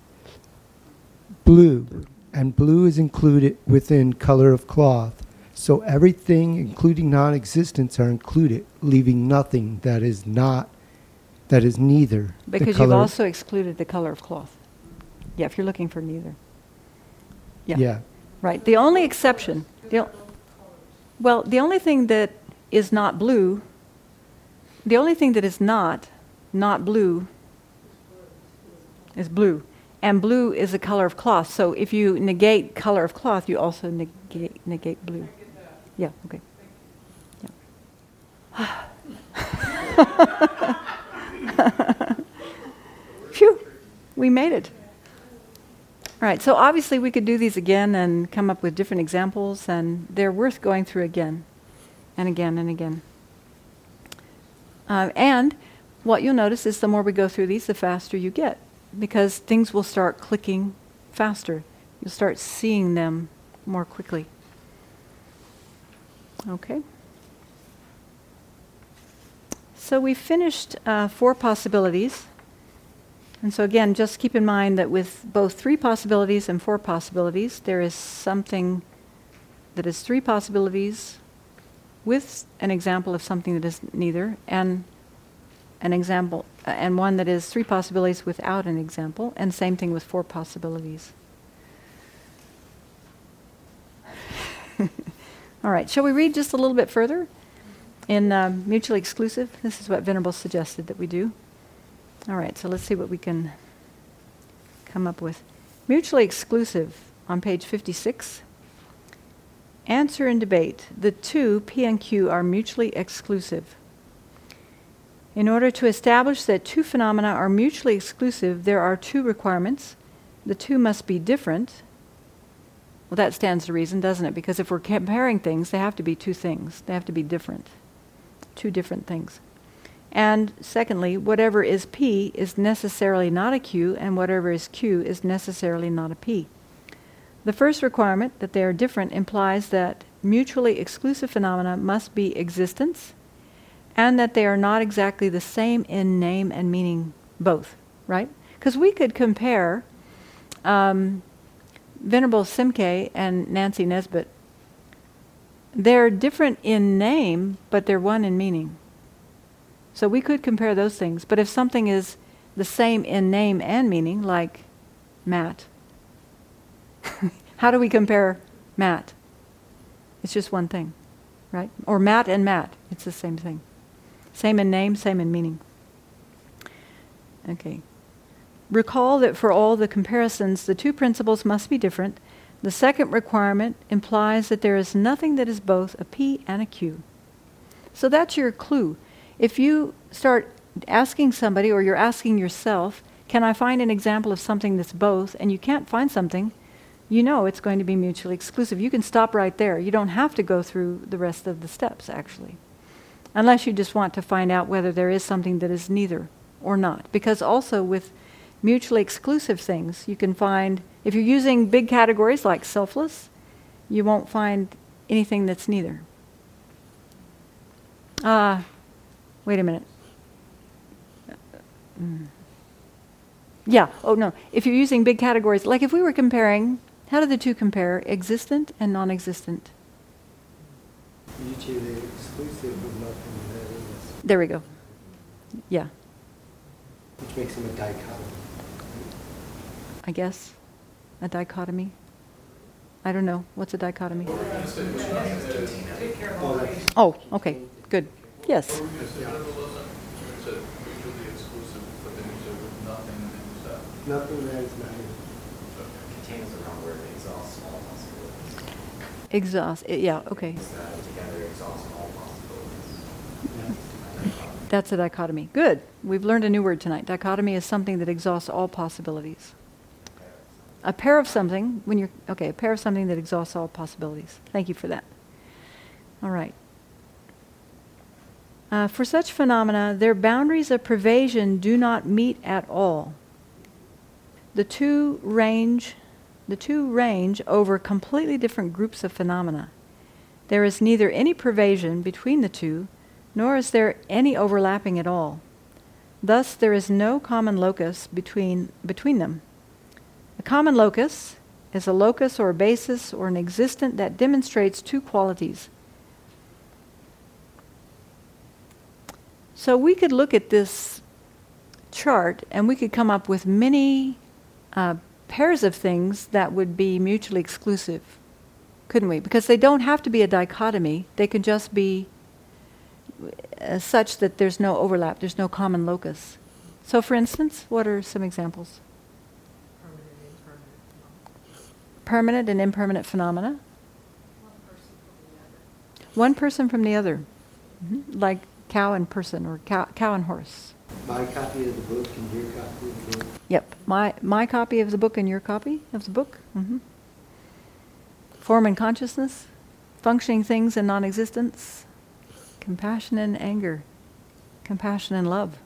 blue, and blue is included within color of cloth. So everything, including non-existence, are included, leaving nothing that is not, that is neither. Because you've also excluded the color of cloth. Yeah, if you're looking for neither. Yeah. Right. The only exception, the only thing that is not blue, the only thing that is not blue is blue. And blue is a color of cloth. So if you negate color of cloth, you also negate blue. Yeah, okay. Yeah. Phew, we made it. All right, so obviously we could do these again and come up with different examples, and they're worth going through again and again and again. And what you'll notice is the more we go through these, the faster you get, because things will start clicking faster. You'll start seeing them more quickly. Okay. So we finished 4 possibilities. And so again, just keep in mind that with both 3 possibilities and 4 possibilities, there is something that is 3 possibilities with an example of something that is neither, and an example, and one that is 3 possibilities without an example, and same thing with 4 possibilities. All right, shall we read just a little bit further? In mutually exclusive, this is what Venerable suggested that we do. All right, so let's see what we can come up with. Mutually exclusive on page 56. Answer and debate. The two, P and Q, are mutually exclusive. In order to establish that 2 phenomena are mutually exclusive, there are 2 requirements. The 2 must be different. Well, that stands to reason, doesn't it? Because if we're comparing things, they have to be 2 things. They have to be different. 2 different things. And secondly, whatever is P is necessarily not a Q, and whatever is Q is necessarily not a P. The first requirement, that they are different, implies that mutually exclusive phenomena must be existence, and that they are not exactly the same in name and meaning both, right? Because we could compare Venerable Simke and Nancy Nesbitt. They're different in name, but they're one in meaning. So we could compare those things. But if something is the same in name and meaning, like Matt, how do we compare Matt? It's just one thing, right? Or Matt and Matt, it's the same thing. Same in name, same in meaning. Okay. Recall that for all the comparisons, the 2 principles must be different. The second requirement implies that there is nothing that is both a P and a Q. So that's your clue. If you start asking somebody, or you're asking yourself, can I find an example of something that's both, and you can't find something, you know it's going to be mutually exclusive. You can stop right there. You don't have to go through the rest of the steps, actually. Unless you just want to find out whether there is something that is neither or not. Because also with mutually exclusive things, you can find, if you're using big categories like selfless, you won't find anything that's neither. Wait a minute. Yeah, oh no. If you're using big categories, like if we were comparing, how do the 2 compare? Existent and non-existent. Mutually exclusive with nothing that is. There we go. Yeah. Which makes them a dichotomy. I guess. A dichotomy. I don't know. What's a dichotomy? Oh, okay, good. Yes. Nothing that is neither. Contains the wrong word, exhausts all possibilities. Exhaust. Yeah, okay. Together exhausts all possibilities. That's a dichotomy. Good. We've learned a new word tonight. Dichotomy is something that exhausts all possibilities. A pair of something, a pair of something that exhausts all possibilities. Thank you for that. All right. For such phenomena, their boundaries of pervasion do not meet at all. The two range over completely different groups of phenomena. There is neither any pervasion between the two, nor is there any overlapping at all. Thus, there is no common locus between them. A common locus is a locus or a basis or an existent that demonstrates two qualities. So we could look at this chart and we could come up with many pairs of things that would be mutually exclusive, couldn't we? Because they don't have to be a dichotomy. They can just be such that there's no overlap, there's no common locus. So for instance, what are some examples? Permanent and impermanent phenomena. One person from the other. Mm-hmm. Like cow and person, or cow and horse. My copy of the book and your copy of the book. Yep. My copy of the book and your copy of the book. Mm-hmm. Form and consciousness. Functioning things and non-existence. Compassion and anger. Compassion and love.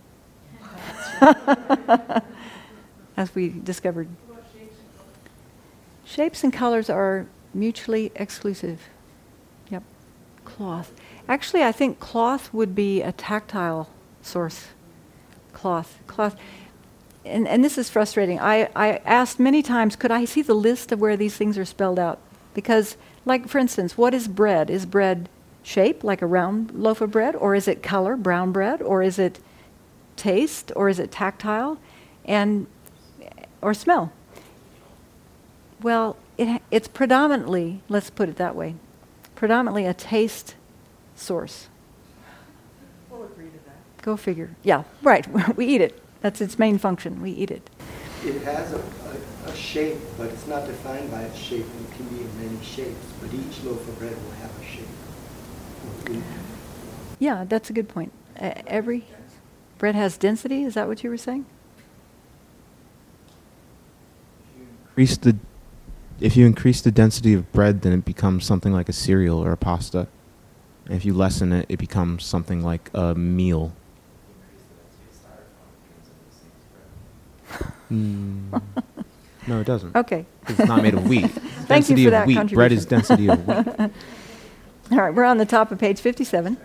As we discovered. Shapes and colors are mutually exclusive. Yep. Cloth. Actually, I think cloth would be a tactile source. Cloth. And this is frustrating. I asked many times, could I see the list of where these things are spelled out? Because, like, for instance, what is bread? Is bread shape, like a round loaf of bread? Or is it color, brown bread? Or is it taste? Or is it tactile? Or smell? Well, it's predominantly, let's put it that way, predominantly a taste source. We'll agree to that. Go figure. Yeah, right. We eat it. That's its main function. We eat it. It has a shape, but it's not defined by its shape. It can be in many shapes, but each loaf of bread will have a shape. Yeah, that's a good point. Every bread has density. Is that what you were saying? If you increase the density of bread, then it becomes something like a cereal or a pasta. And if you lessen it, it becomes something like a meal. No, it doesn't. Okay. It's not made of wheat. Thank you for that wheat. contribution. Bread is density of wheat. All right, we're on the top of page 57.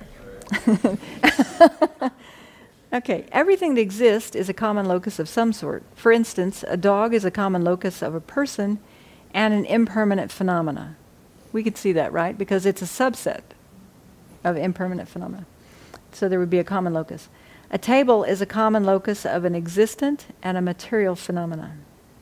Okay, everything that exists is a common locus of some sort. For instance, a dog is a common locus of a person and an impermanent phenomena. We could see that, right? Because it's a subset of impermanent phenomena. So there would be a common locus. A table is a common locus of an existent and a material phenomena.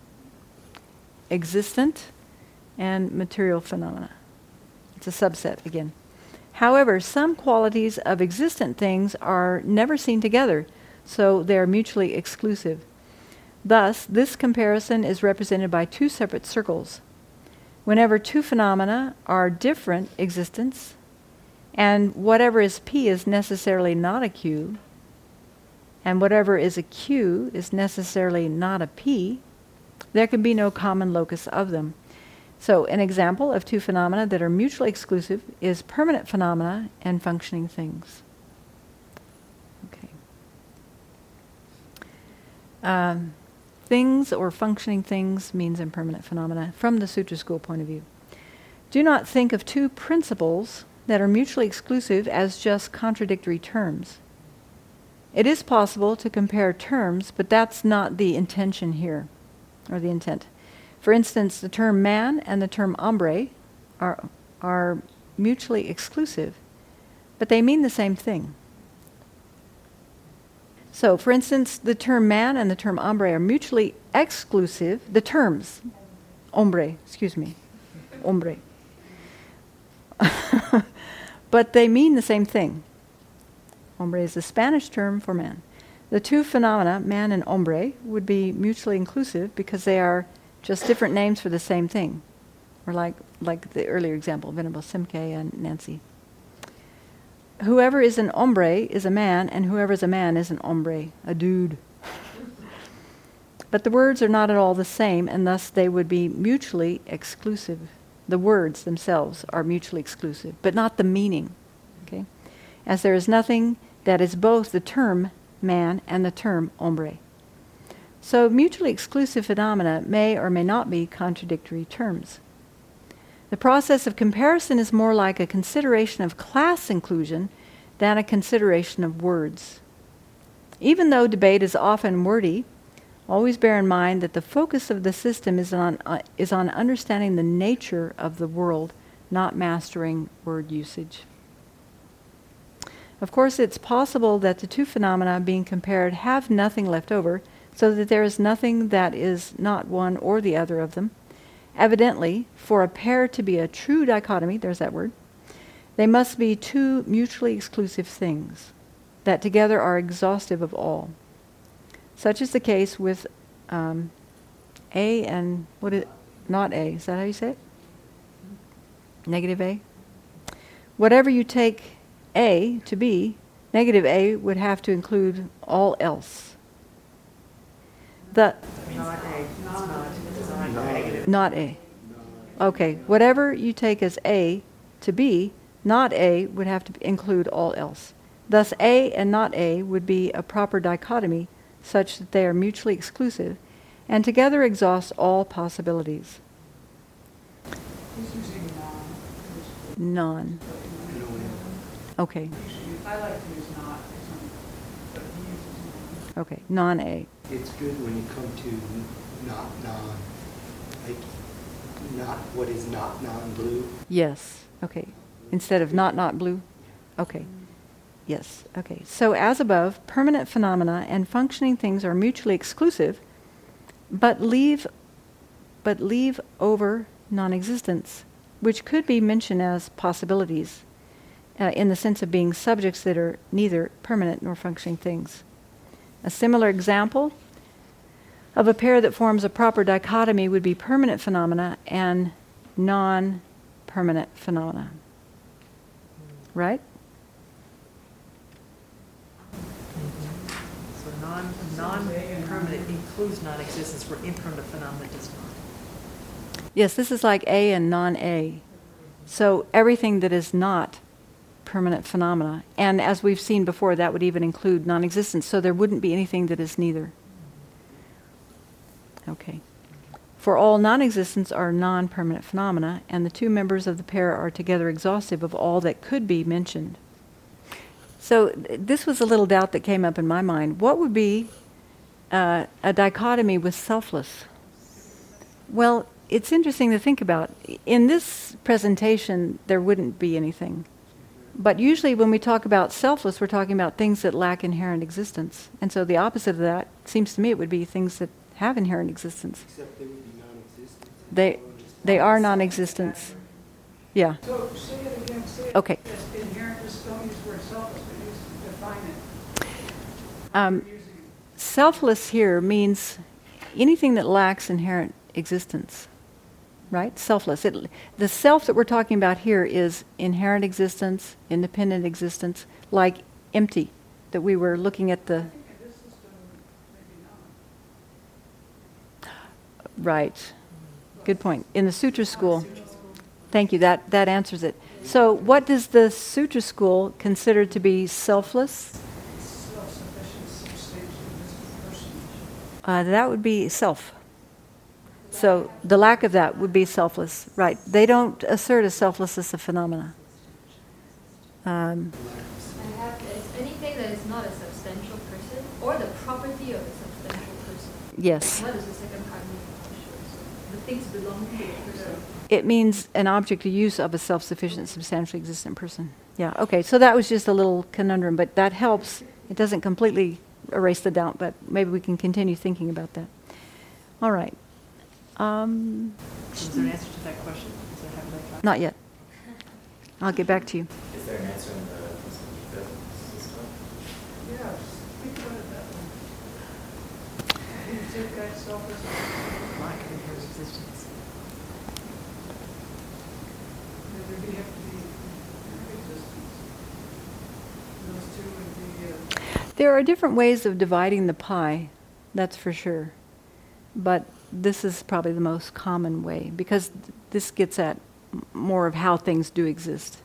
Existent and material phenomena. It's a subset again. However, some qualities of existent things are never seen together, so they are mutually exclusive. Thus, this comparison is represented by two separate circles. Whenever two phenomena are different existents, and whatever is P is necessarily not a Q, and whatever is a Q is necessarily not a P, there can be no common locus of them. So an example of two phenomena that are mutually exclusive is permanent phenomena and functioning things. Okay. Things or functioning things means impermanent phenomena from the Sutra school point of view. Do not think of two principles that are mutually exclusive as just contradictory terms. It is possible to compare terms, but that's not the intention here, or the intent. For instance, the term man and the term hombre are mutually exclusive, but they mean the same thing. So, for instance, the term man and the term hombre are mutually exclusive. The terms, hombre, excuse me. hombre. But they mean the same thing. Hombre is the Spanish term for man. The two phenomena, man and hombre, would be mutually inclusive because they are just different names for the same thing. Or like the earlier example, Venerable Simke and Nancy. Whoever is an hombre is a man, and whoever is a man is an hombre, a dude. But the words are not at all the same, and thus they would be mutually exclusive. The words themselves are mutually exclusive, but not the meaning. Okay? As there is nothing that is both the term man and the term hombre. So mutually exclusive phenomena may or may not be contradictory terms. The process of comparison is more like a consideration of class inclusion than a consideration of words. Even though debate is often wordy, always bear in mind that the focus of the system is on understanding the nature of the world, not mastering word usage. Of course, it's possible that the two phenomena being compared have nothing left over, so that there is nothing that is not one or the other of them. Evidently, for a pair to be a true dichotomy, there's that word, they must be two mutually exclusive things that together are exhaustive of all. Such is the case with A and not A. Is that how you say it? Negative A? Whatever you take A to be, negative A would have to include all else. Not A. Okay. Whatever you take as A to be, not A would have to include all else. Thus, A and not A would be a proper dichotomy such that they are mutually exclusive and together exhaust all possibilities. He's using Non. Okay. I like to use not, but he uses non. Okay. Non-A. It's good when you come to not non, like not what is not non-blue. Yes. Okay. Instead of not blue? Okay. Yes. Okay. So as above, permanent phenomena and functioning things are mutually exclusive, but leave over non-existence, which could be mentioned as possibilities, in the sense of being subjects that are neither permanent nor functioning things. A similar example of a pair that forms a proper dichotomy would be permanent phenomena and non-permanent phenomena. Right? So non-permanent includes non-existence, where impermanent phenomena does not. Yes, this is like A and non-A. So everything that is not permanent phenomena, and as we've seen before, that would even include non-existence, so there wouldn't be anything that is neither. Okay. For all non-existence are non-permanent phenomena, and the two members of the pair are together exhaustive of all that could be mentioned. So this was a little doubt that came up in my mind. What would be a dichotomy with selfless? Well, it's interesting to think about. In this presentation, there wouldn't be anything. But usually when we talk about selfless, we're talking about things that lack inherent existence. And so the opposite of that, seems to me, it would be things that have inherent existence. Except they would be non-existent. They are non-existence. Yeah. So say it again. Say it. Okay. Inherent, just don't use the word selfless, but define it. Selfless here means anything that lacks inherent existence, right? Selfless. The self that we're talking about here is inherent existence, independent existence, like empty, that we were looking at the... Right. Good point. In the Sutra school, thank you, that answers it. So what does the Sutra school consider to be selfless? Self-sufficient, substantial, person. That would be self. So the lack of that would be selfless, right? They don't assert a selflessness of phenomena. I have anything that is not a substantial person or the property of a substantial person. Yes. What is the second part mean? The things belong to the person. It means an object of use of a self-sufficient, substantially existent person. Yeah, okay, so that was just a little conundrum, but that helps. It doesn't completely erase the doubt, but maybe we can continue thinking about that. All right. Is there an answer to that question? Is that Not yet. I'll get back to you. Is there an answer in the system? Yeah, think about it that way. You take that self-existence. Lack of inherent existence. There'd have to be inherent existence. Those two would be. There are different ways of dividing the pie, that's for sure. But this is probably the most common way because this gets at more of how things do exist.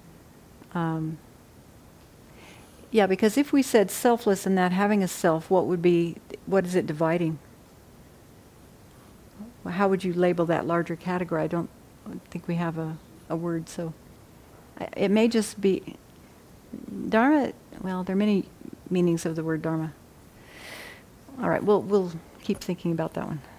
Yeah, because if we said selfless and that having a self, what is it dividing? How would you label that larger category? I don't think we have a word, so it may just be Dharma. Well, there are many meanings of the word Dharma. All right, we'll keep thinking about that one.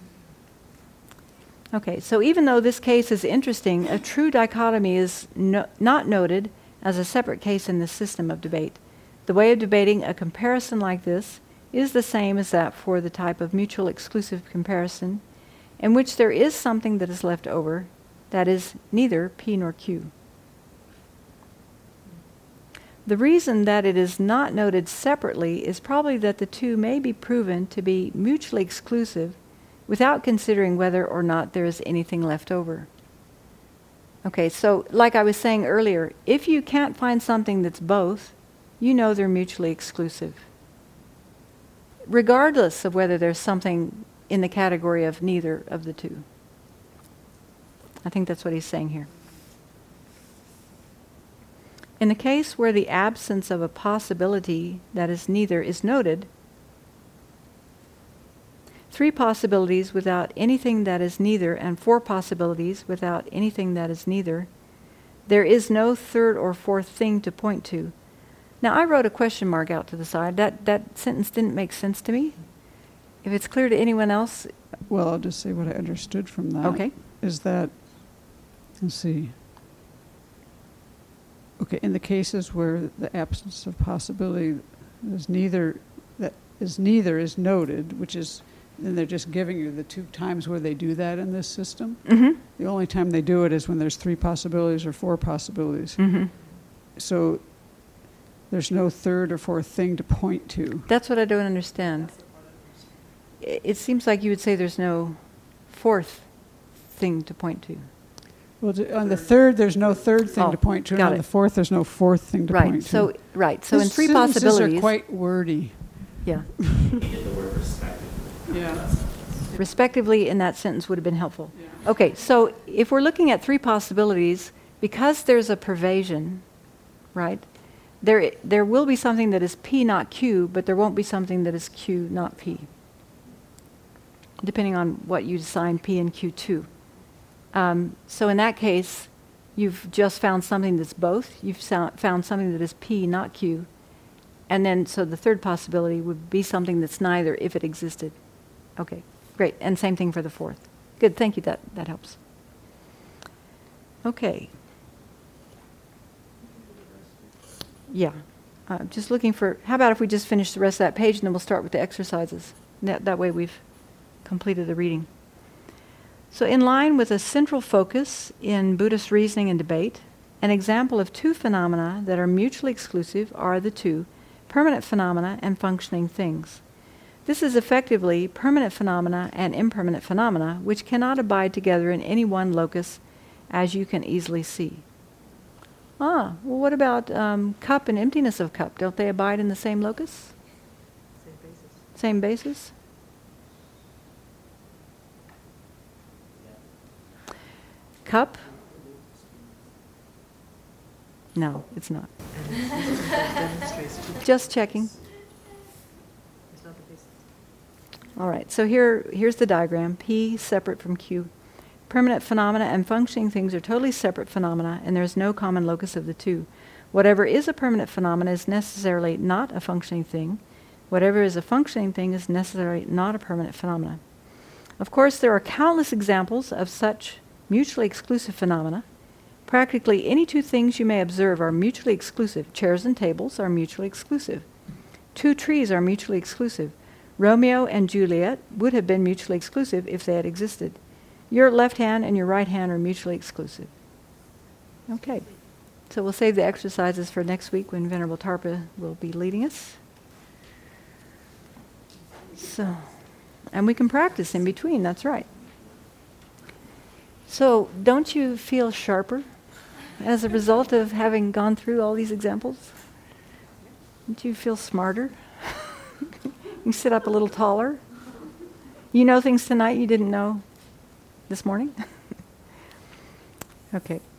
Okay, so even though this case is interesting, a true dichotomy is not noted as a separate case in the system of debate. The way of debating a comparison like this is the same as that for the type of mutual exclusive comparison in which there is something that is left over that is neither P nor Q. The reason that it is not noted separately is probably that the two may be proven to be mutually exclusive without considering whether or not there is anything left over. Okay, so like I was saying earlier, if you can't find something that's both, you know they're mutually exclusive, regardless of whether there's something in the category of neither of the two. I think that's what he's saying here. In the case where the absence of a possibility that is neither is noted, three possibilities without anything that is neither and four possibilities without anything that is neither, there is no third or fourth thing to point to. Now, I wrote a question mark out to the side. That sentence didn't make sense to me. If it's clear to anyone else. Well, I'll just say what I understood from that. Okay. Is that, let's see. Okay, in the cases where the absence of possibility is neither is noted, which is, and they're just giving you the two times where they do that in this system. Mm-hmm. The only time they do it is when there's three possibilities or four possibilities. Mm-hmm. So there's no third or fourth thing to point to. That's what I don't understand. It seems like you would say there's no fourth thing to point to. Well, on the third, there's no third thing to point to, and got on it. the fourth, there's no fourth thing to point to. So in three Sentences possibilities. are quite wordy. Yeah. Needed the word respectively. Yeah. Respectively in that sentence would have been helpful. Yeah. Okay, so if we're looking at three possibilities, because there's a pervasion, right, there will be something that is P not Q, but there won't be something that is Q not P, depending on what you assign P and Q to. So in that case, you've just found something that's both. You've found something that is P not Q. And then, so the third possibility would be something that's neither if it existed. Okay, great. And same thing for the fourth. Good, thank you, that helps. Okay. Yeah, just looking for, how about if we just finish the rest of that page and then we'll start with the exercises. That way we've completed the reading. So in line with a central focus in Buddhist reasoning and debate, an example of two phenomena that are mutually exclusive are the two permanent phenomena and functioning things. This is effectively permanent phenomena and impermanent phenomena, which cannot abide together in any one locus, as you can easily see. Well, what about cup and emptiness of cup? Don't they abide in the same locus? Same basis. Same basis? Cup? No, it's not. Just checking. All right, so here's the diagram. P separate from Q. Permanent phenomena and functioning things are totally separate phenomena, and there's no common locus of the two. Whatever is a permanent phenomena is necessarily not a functioning thing. Whatever is a functioning thing is necessarily not a permanent phenomena. Of course, there are countless examples of such mutually exclusive phenomena. Practically any two things you may observe are mutually exclusive. Chairs and tables are mutually exclusive. Two trees are mutually exclusive. Romeo and Juliet would have been mutually exclusive if they had existed. Your left hand and your right hand are mutually exclusive. Okay. So we'll save the exercises for next week when Venerable Tarpa will be leading us. So, and we can practice in between, that's right. So, don't you feel sharper as a result of having gone through all these examples? Don't you feel smarter? You sit up a little taller? You know things tonight you didn't know this morning? Okay.